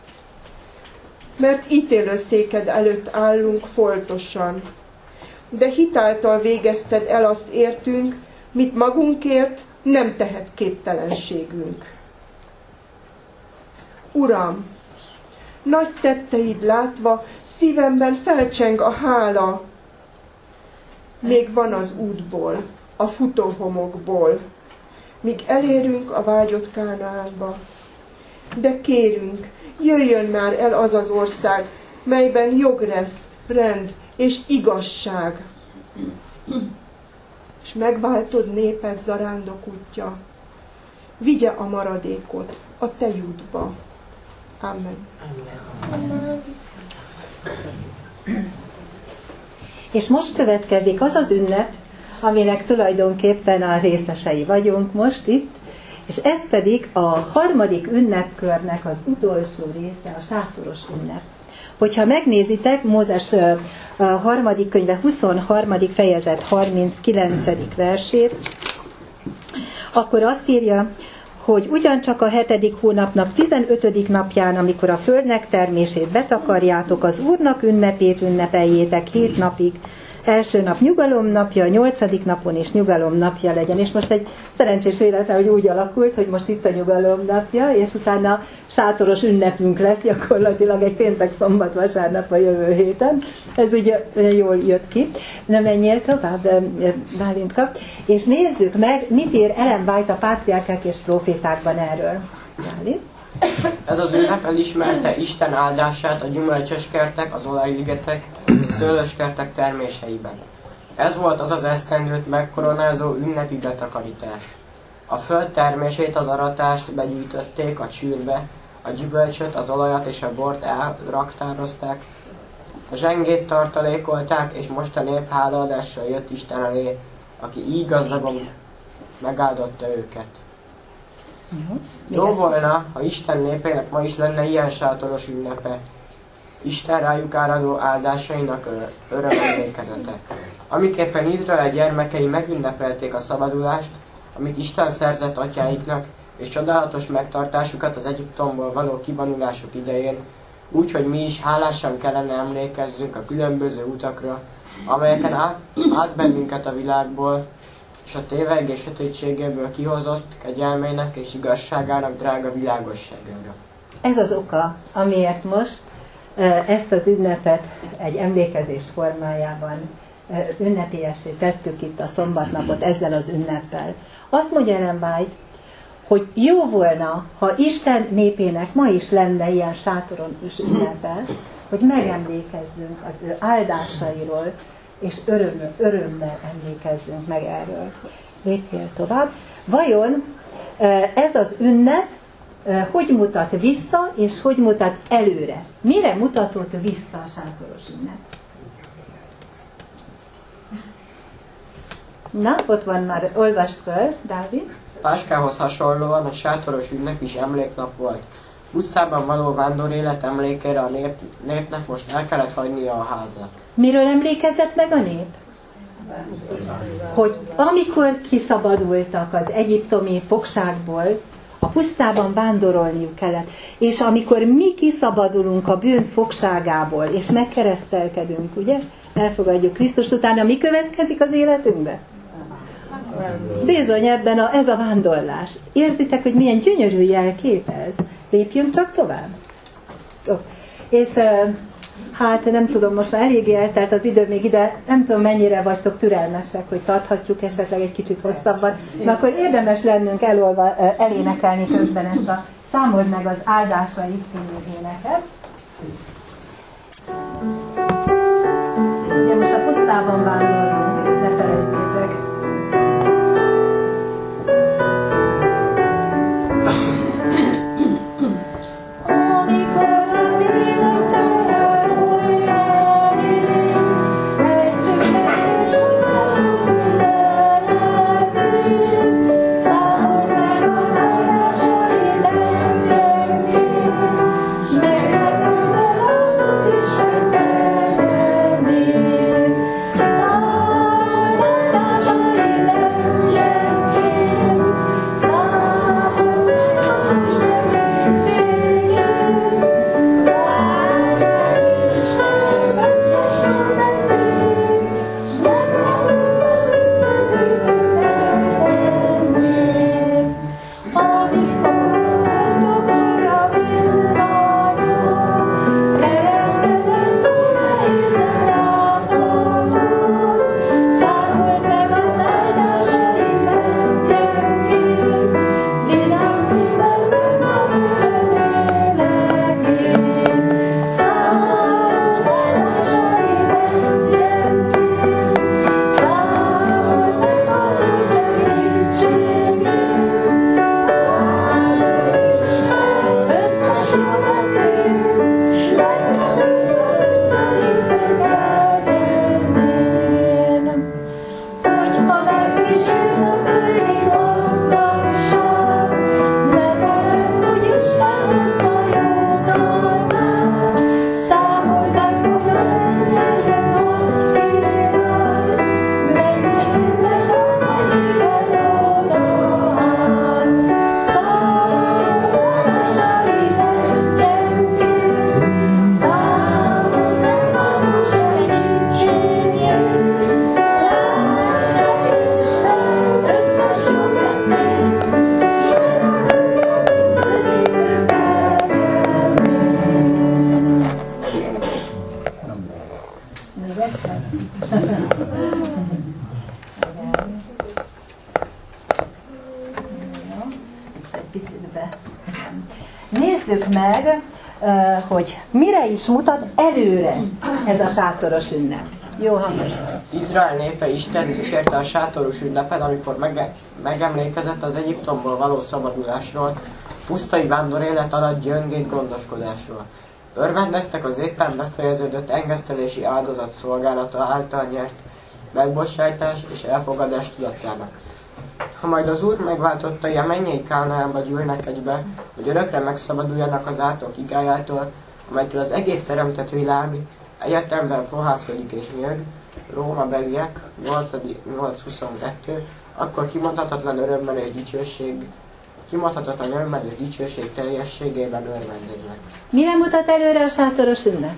Mert ítélőszéked előtt állunk foltosan, de hitáltal végezted el azt értünk, mit magunkért nem tehet képtelenségünk. Uram, nagy tetteid látva szívemben felcseng a hála. Még van az útból, a futóhomokból, míg elérünk a vágyott Kánaánba. De kérünk, jöjjön már el az az ország, melyben jog lesz, rend és igazság. És megváltod néped zarándok útja, vigye a maradékot a te júdba. Amen. Amen. És most következik az az ünnep, aminek tulajdonképpen a részesei vagyunk most itt, és ez pedig a harmadik ünnepkörnek az utolsó része, a sátoros ünnep. Hogyha megnézitek, Mózes a harmadik könyve huszonharmadik fejezet harminckilencedik versét, akkor azt írja, hogy ugyancsak a hetedik hónapnak tizenötödik napján, amikor a földnek termését betakarjátok, az Úrnak ünnepét ünnepeljétek hét napig. első nap nyugalom napja, a nyolcadik napon is nyugalom napja legyen. És most egy szerencsés véletlen, hogy úgy alakult, hogy most itt a nyugalom napja, és utána sátoros ünnepünk lesz gyakorlatilag egy péntek, szombat, vasárnap a jövő héten. Ez ugye jól jött ki. Nem menjél tovább, Bálintka. És nézzük meg, mit ír Ellen White a Pátriárkák és Profétákban erről. Bálint? Ez az ünnep elismerte Isten áldását a gyümölcsös kertek, az olajligetek és szőlőskertek terméseiben. Ez volt az az esztendőt megkoronázó ünnepi betakarítás. A föld termését, az aratást begyűjtötték a csűrbe, a gyümölcsöt, az olajat és a bort elraktározták, a zsengét tartalékolták, és most a nép hálaadással jött Isten elé, aki így gazdagon megáldotta őket. Jó volna, ha Isten népének ma is lenne ilyen sátoros ünnepe, Isten rájuk áradó áldásainak örömemlékezete. Amiképpen Izrael gyermekei megünnepelték a szabadulást, amit Isten szerzett atyáiknak, és csodálatos megtartásukat az Egyiptomból való kivonulásuk idején, úgy, hogy mi is hálásan kellene emlékezzünk a különböző utakra, amelyeken át, át bennünket a világból, és a tévegés sötétségéből kihozott kegyelmének és igazságának drága világosságára. Ez az oka, amiért most ezt az ünnepet egy emlékezés formájában ünnepélyessé tettük itt a szombatnapot ezzel az ünneppel. Azt mondja Ellen White, hogy jó volna, ha Isten népének ma is lenne ilyen sátoros ünnepe, hogy megemlékezzünk az ő áldásairól, és öröm, örömmel emlékezzünk meg erről. Lépjél tovább. Vajon ez az ünnep hogy mutat vissza, és hogy mutat előre? Mire mutatott vissza a sátoros ünnep? Na, ott van már, olvast föl, Dávid. Páskához hasonlóan a sátoros ünnep is emléknap volt. Pusztában való vándórélet emlékére a nép, népnek most el kellett hagynia a házat. Miről emlékezett meg a nép? Hogy amikor kiszabadultak az egyiptomi fogságból, a pusztában vándorolniuk kellett. És amikor mi kiszabadulunk a bűn fogságából, és megkeresztelkedünk, ugye? Elfogadjuk Krisztus utána, mi következik az életünkbe? Bizony ebben a, ez a vándorlás. Érzitek, hogy milyen gyönyörű jelkép ez? Lépjünk csak tovább. Oh. És hát nem tudom, most már eléggé eltelt az idő még ide, nem tudom mennyire vagytok türelmesek, hogy tarthatjuk esetleg egy kicsit hosszabban, mert akkor érdemes lennünk elolva, elénekelni közben ezt a Számold meg az áldásait című éneket. Ugye most a pusztában vándorlunk, ne felejtjétek. Oh be. Nézzük meg, hogy mire is mutat előre ez a sátoros ünnep. Jó hangos. Izrael népe Isten dicsérte a sátoros ünnepen, amikor mege- megemlékezett az Egyiptomból való szabadulásról, pusztai vándor élet alatt gyöngét gondoskodásról. Örvendeztek az éppen befejeződött engesztelési áldozat szolgálata által nyert megbocsájtás és elfogadás tudatának. Ha majd az Úr megváltottai a mennyei Kánaánba gyűlnek egybe, hogy örökre megszabaduljanak az átok igájától, amelytől az egész teremtett világ egyetemben fohászkodik és nyög, Róma beliek nyolc huszonkettő, akkor kimondhatatlan örömmel és dicsőség, kimondhatatlan örömmel és dicsőség teljességében örvendeznek. Mire mutat előre a sátoros ünnep?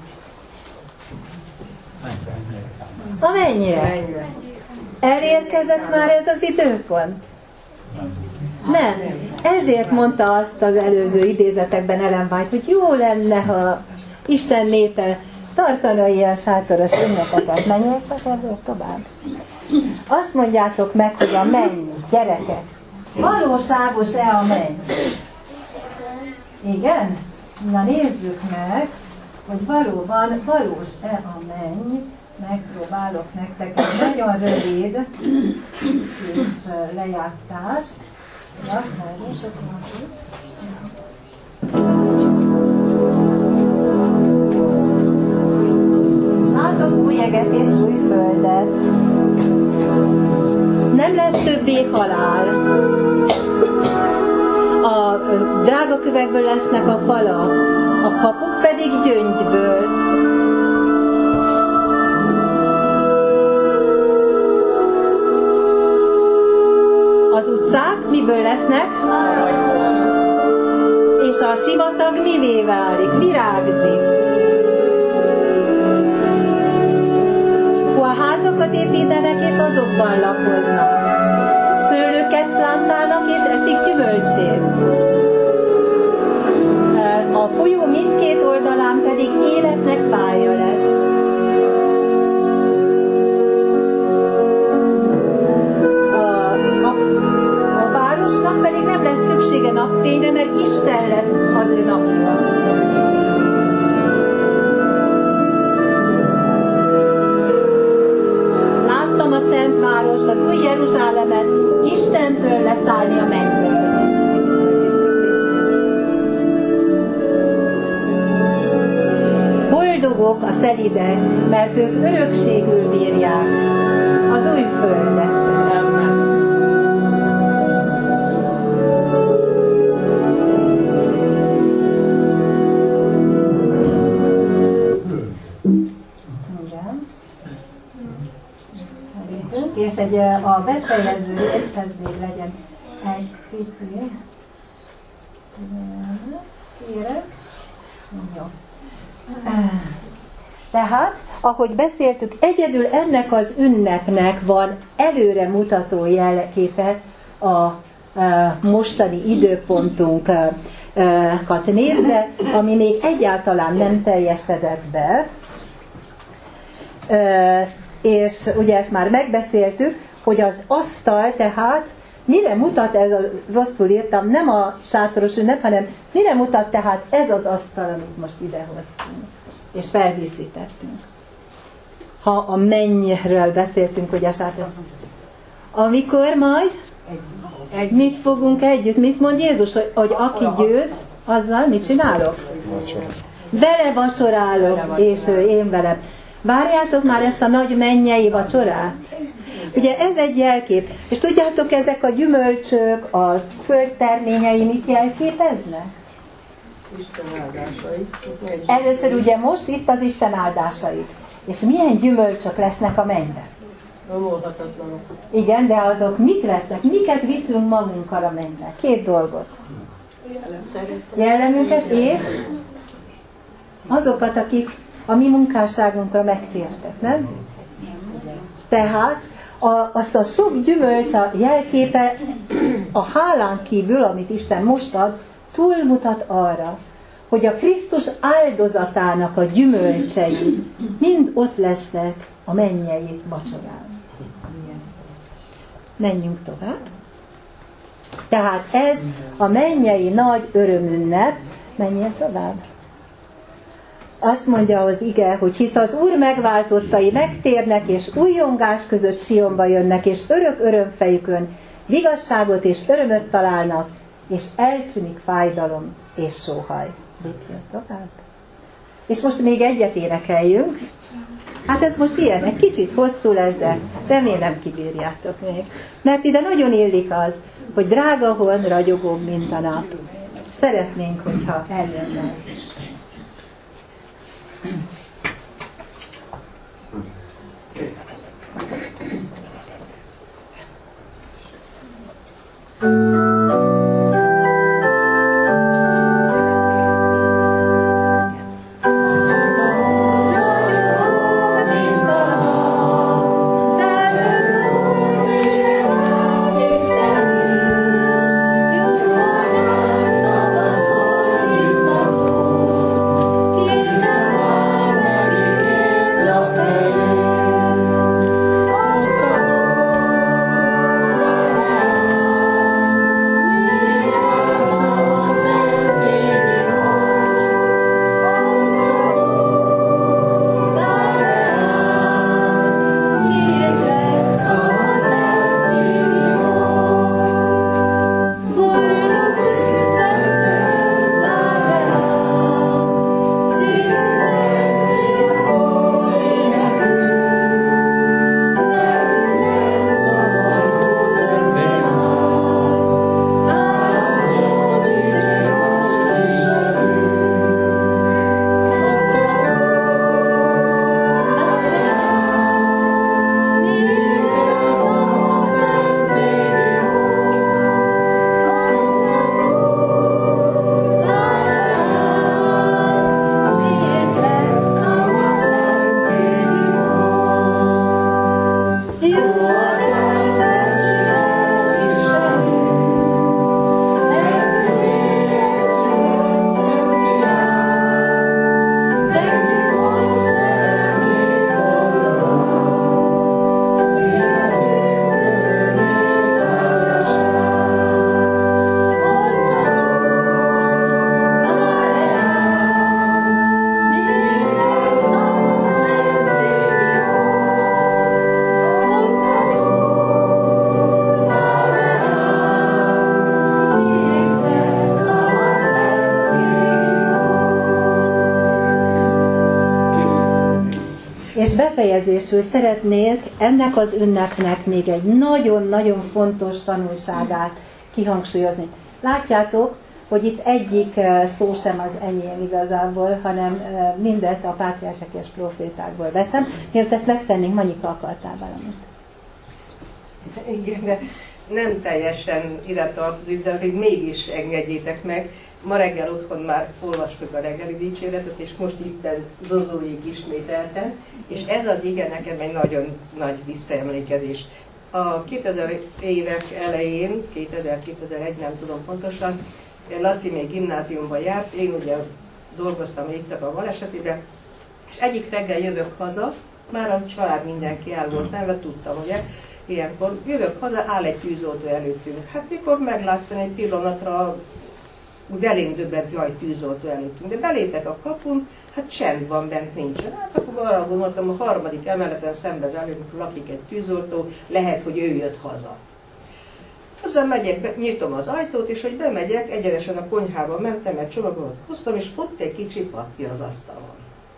A mennyire? Elérkezett már ez az időpont? Nem. Ezért mondta azt az előző idézetekben Ellen White, hogy jó lenne, ha Isten népe tartana ilyen sátoros ünnepeket. Menjél csak ebből tovább. Azt mondjátok meg, hogy a menny, gyerekek, valóságos-e a menny? Igen? Na nézzük meg, hogy valóban valós-e a menny. Megpróbálok nektek egy nagyon rövid és lejátszást. Ja, látok új eget és új földet. Nem lesz többé halál. A drágakövekből lesznek a falak, a kapuk pedig gyöngyből. Az utcák miből lesznek? És a sivatag mivé válik? Virágzik. A házakat építenek és azokban lakoznak. Szőlőket plántálnak és eszik gyümölcsét. A folyó mindkét oldalán pedig életnek fája lesz. Pedig nem lesz szüksége napfényre, mert Isten lesz az ő napja. Láttam a Szent Várost, az új Jeruzsálemet, Istentől leszállni a mennyből. Kicsit is boldogok a szelídek, mert ők örökségül bírják az új földet. És egy, a befejező részhez még legyen egy pici. Kérek. Jó. Tehát, ahogy beszéltük, egyedül ennek az ünnepnek van előremutató jelképe a mostani időpontunkat nézve, ami még egyáltalán nem teljesedett be. És ugye ezt már megbeszéltük, hogy az asztal tehát mire mutat ez a, rosszul írtam, nem a sátoros ünnep, hanem mire mutat tehát ez az asztal, amit most idehoztunk, és feldíszítettünk. Ha a mennyről beszéltünk, hogy a sátoros, amikor majd egy, mit fogunk együtt, mit mond Jézus, hogy, hogy aki győz, azzal mit csinálok? Vele vacsorálok, és ő én velem. Várjátok már ezt a nagy mennyei vacsorát? Ugye ez egy jelkép. És tudjátok, ezek a gyümölcsök, a földterményei mit jelképeznek? Isten áldásai. Először ugye most itt az Isten áldásai. És milyen gyümölcsök lesznek a mennyben? Romolhatatlanok. Igen, de azok mik lesznek? Miket viszünk magunkkal a mennybe? Két dolgot. Jellemünket és azokat, akik a mi munkásságunkra megtértek, nem? Tehát a, azt a sok gyümölcs a jelképe a hálán kívül, amit Isten most ad, túlmutat arra, hogy a Krisztus áldozatának a gyümölcsei mind ott lesznek a mennyei vacsorán. Menjünk tovább. Tehát ez a mennyei nagy örömünnep. Menjél tovább. Azt mondja az ige, hogy hisz az Úr megváltottai megtérnek, és újongás között Sionba jönnek, és örök örömfejükön vigasságot és örömöt találnak, és eltűnik fájdalom és sóhaj. Lépjön tovább. És most még egyet énekeljünk. Hát ez most ilyen, egy kicsit hosszú lesz, de remélem kibírjátok még. Mert ide nagyon illik az, hogy drága hon ragyogóbb, mint a nap. Szeretnénk, hogyha eljönne. Befejezésül szeretnék ennek az ünnepnek még egy nagyon-nagyon fontos tanulságát kihangsúlyozni. Látjátok, hogy itt egyik szó sem az enyém igazából, hanem mindet a pátriárkák és profétákból veszem. Mielőtt ezt megtennénk, Manyika, akartál valamit? Igen, de nem teljesen ide tartozik, de azért mégis engedjétek meg. Ma reggel otthon már olvastuk a reggeli dicséretet, és most itt Zozóig ismételten, és ez az ige nekem egy nagyon nagy visszaemlékezés. A kétezer évek elején, kétezer-kétezer-egy, nem tudom pontosan, Laci még gimnáziumban járt, én ugye dolgoztam éjszaka a balesetében, és egyik reggel jövök haza, már a család mindenki el volt nemve, tudtam, ugye, ilyenkor jövök haza, áll egy tűzoltó előttünk. Hát mikor megláttam egy pillanatra, úgy belém döbbent, jaj, tűzoltó előttünk, de belépek a kapun, hát csend van bent, nincsen. Hát akkor arra gondoltam, a harmadik emeleten szemben előtt lakik egy tűzoltó, lehet, hogy ő jött haza. Azzal megyek, be, nyitom az ajtót, és hogy bemegyek, egyenesen a konyhába mentem, egy csomagot hoztam, és ott egy kicsi patti az asztalon.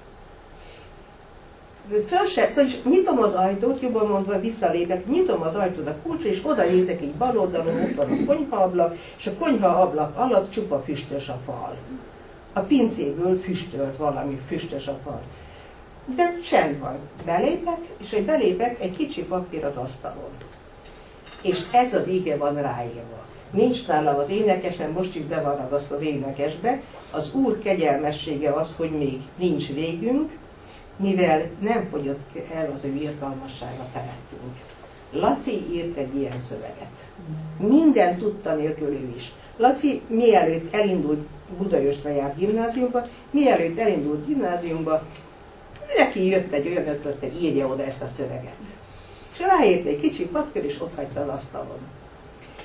Föl se, szóval nyitom az ajtót, jobban mondva visszalépek, nyitom az ajtót a kulcsra, és oda nézek így bal oldalon, ott van a konyhaablak, és a konyhaablak alatt csupa füstös a fal. A pincéből füstölt valami, füstös a fal. De csend van. Belépek, és hogy belépek, egy kicsi papír az asztalon. És ez az ige van ráírva. Nincs nálam az énekes, mert most is be van ragasztva az énekesbe. Az Úr kegyelmessége az, hogy még nincs végünk, mivel nem fogyott el az ő irgalmassága felettünk. Laci írt egy ilyen szöveget. Minden tudta nélkül ő is. Laci mielőtt elindult, Budaörstre járt gimnáziumba, mielőtt elindult gimnáziumba, neki jött egy olyan ötlet, hogy írja oda ezt a szöveget. És ráért egy kicsi papír, és ott hagyta az asztalon.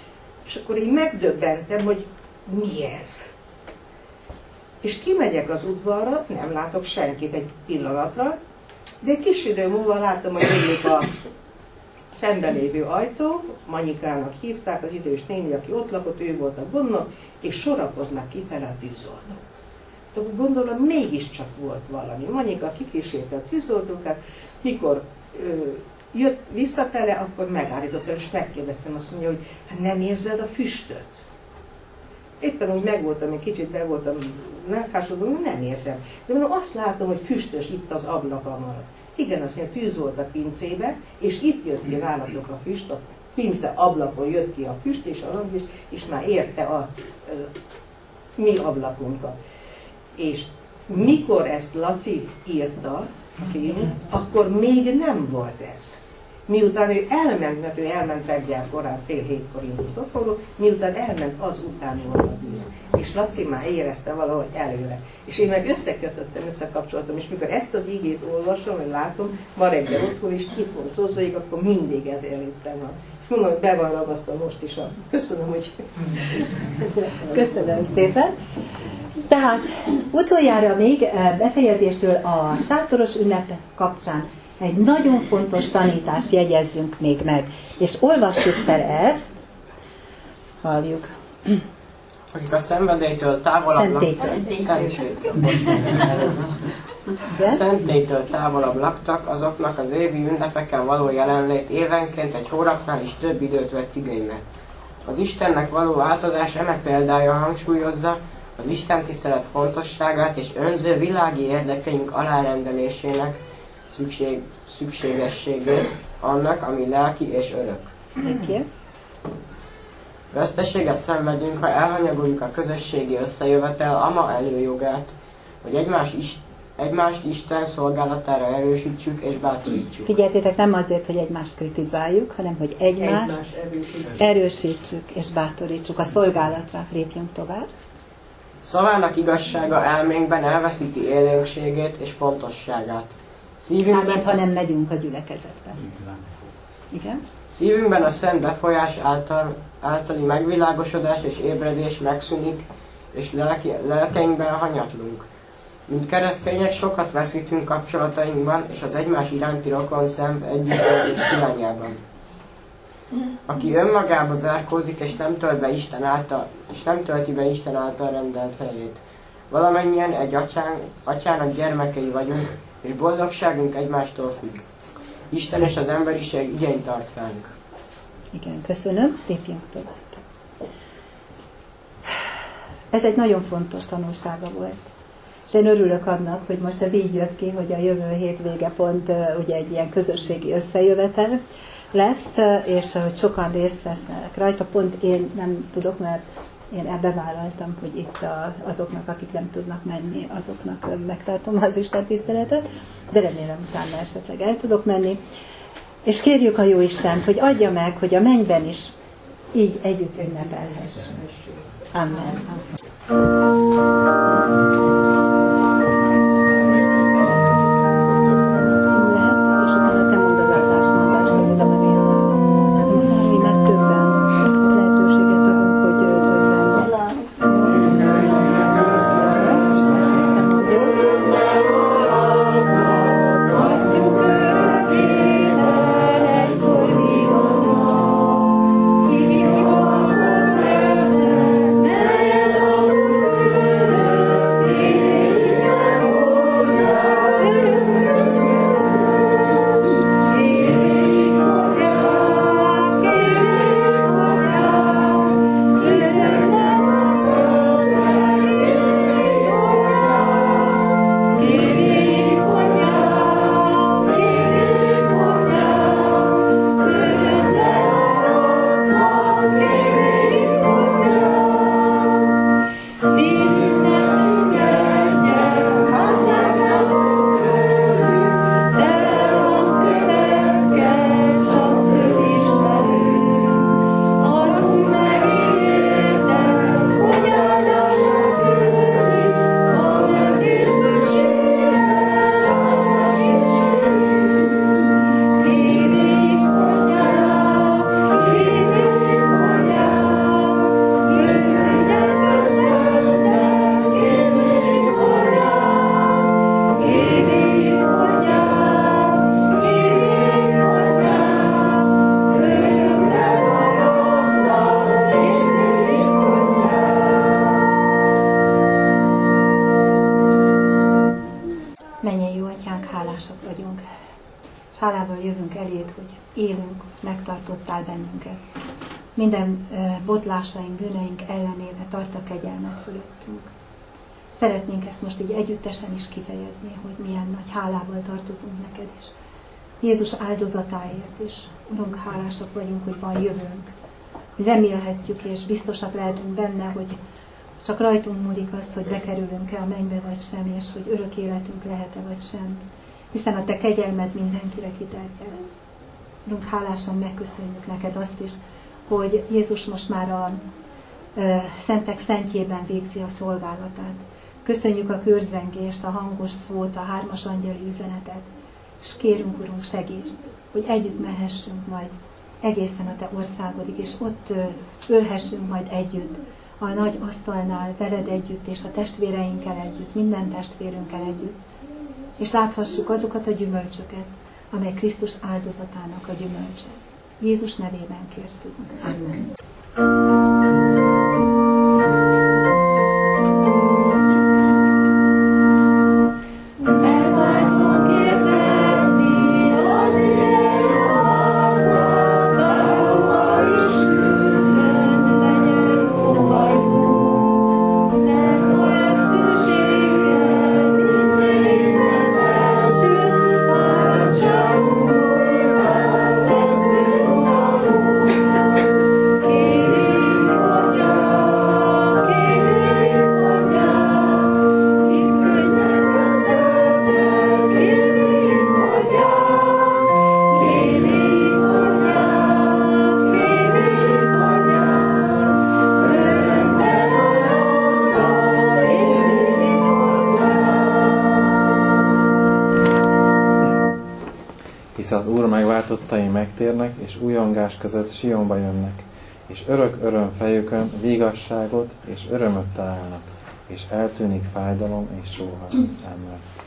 És akkor így megdöbbentem, hogy mi ez? És kimegyek az udvarra, nem látok senkit egy pillanatra, de egy kis idő múlva látom, hogy nyílik a szembelévő ajtó, Manyikának hívták, az idős néni, aki ott lakott, ő volt a gondnok, és sorakoznak kifele a tűzoltók. Akkor gondolom, mégiscsak volt valami. Manyika kikísérte a tűzoltókat, mikor ö, jött visszafele, akkor megállítottam, és megkérdeztem, azt mondja, hogy hát nem érzed a füstöt? Éppen úgy megvoltam, egy kicsit be voltam lelkásodva, nem érzem. De mondom, azt látom, hogy füstös itt az ablakamon. Igen, azt mondja, tűz volt a pincébe, és itt jött ki nálatok a füst, a pince ablakon jött ki a füst, és a lamp is, és már érte a, a mi ablakunkat. És mikor ezt Laci írta, akkor még nem volt ez. Miután ő elment, mert ő elment reggel korán, fél hétkor indult otthonról, miután elment, az után volt a tűz. És Laci már érezte valahogy előre. És én meg összekötöttem, összekapcsoltam, és mikor ezt az ígét olvasom, vagy látom, ma reggel otthon is kifontozóig, akkor mindig ez előttem van. És mondom, hogy be van ragasztva most is. A... Köszönöm, hogy... Köszönöm szépen. Tehát utoljára még befejezésről a sátoros ünnep kapcsán egy nagyon fontos tanítást jegyezzünk még meg, és olvassuk fel ezt, halljuk. Akik a szenvedélytől távolabb laktak, szentélytől távolabb laktak, azoknak az évi ünnepeken való jelenlét évenként egy hónapnál is több időt vett igénybe. Az Istennek való átadás eme példája hangsúlyozza az Isten tisztelet fontosságát és önző világi érdekeink alárendelésének szükség, szükségességét annak, ami lelki és örök. Okay. Veszteséget szenvedünk, ha elhanyagoljuk a közösségi összejövetel ama előjogát, hogy egymás is, egymást Isten szolgálatára erősítsük és bátorítsuk. Figyeljetek, nem azért, hogy egymást kritizáljuk, hanem hogy egymást Egymás erősítsük. erősítsük és bátorítsuk. A szolgálatra lépjünk tovább. Szavának igazsága elménkben elveszíti élénkségét és pontosságát. Szívünkben, hát, ha nem megyünk a gyülekezetbe. Igen? Szívünkben a szent befolyás által, általi megvilágosodás és ébredés megszűnik, és lelki, lelkeinkben hanyatlunk. Mint keresztények sokat veszítünk kapcsolatainkban, és az egymás iránti rokon szem együttérzés hiányában. Aki önmagába zárkózik, és nem tölt be Isten által, és nem tölti be Isten által rendelt helyét. Valamennyien egy atyán, atyának gyermekei vagyunk, és boldogságunk egymástól függ. Isten és az emberiség igényt tart ránk. Igen, köszönöm. Lépjünk tovább. Ez egy nagyon fontos tanulsága volt. És én örülök annak, hogy most ez így jött ki, hogy a jövő hétvége pont ugye egy ilyen közösségi összejövetel lesz, és hogy sokan részt vesznek rajta. Pont én nem tudok, mert én ebbe vállaltam, hogy itt a, azoknak, akik nem tudnak menni, azoknak megtartom az Isten tiszteletet, de remélem utána esetleg el tudok menni. És kérjük a jó Istent, hogy adja meg, hogy a mennyben is így együtt ünnepelhessünk. Amen. Amen. jövünk eléd, hogy élünk, megtartottál bennünket. Minden botlásaink, bűneink ellenére tart a kegyelmet fölöttünk. Szeretnénk ezt most így együttesen is kifejezni, hogy milyen nagy hálával tartozunk neked is. Jézus áldozatáért is. Urunk, hálásak vagyunk, hogy van jövőnk. Remélhetjük és biztosak lehetünk benne, hogy csak rajtunk múlik az, hogy bekerülünk-e a mennybe vagy sem, és hogy örök életünk lehet-e vagy sem. Hiszen a te kegyelmed mindenkire kiterjed. Urunk, hálásan megköszönjük neked azt is, hogy Jézus most már a e, szentek szentjében végzi a szolgálatát. Köszönjük a körzengést, a hangos szót, a hármas angyali üzenetet, és kérünk, Urunk, segítsd, hogy együtt mehessünk majd egészen a te országodig, és ott ölhessünk majd együtt, a nagy asztalnál veled együtt, és a testvéreinkkel együtt, minden testvérünkkel együtt, és láthassuk azokat a gyümölcsöket, amely Krisztus áldozatának a gyümölcse. Jézus nevében kértünk. Amen. Az Úr megváltottai megtérnek, és újongás között Sionba jönnek, és örök öröm fejükön vigasságot és örömöt találnak, és eltűnik fájdalom és sóhajt. Amen.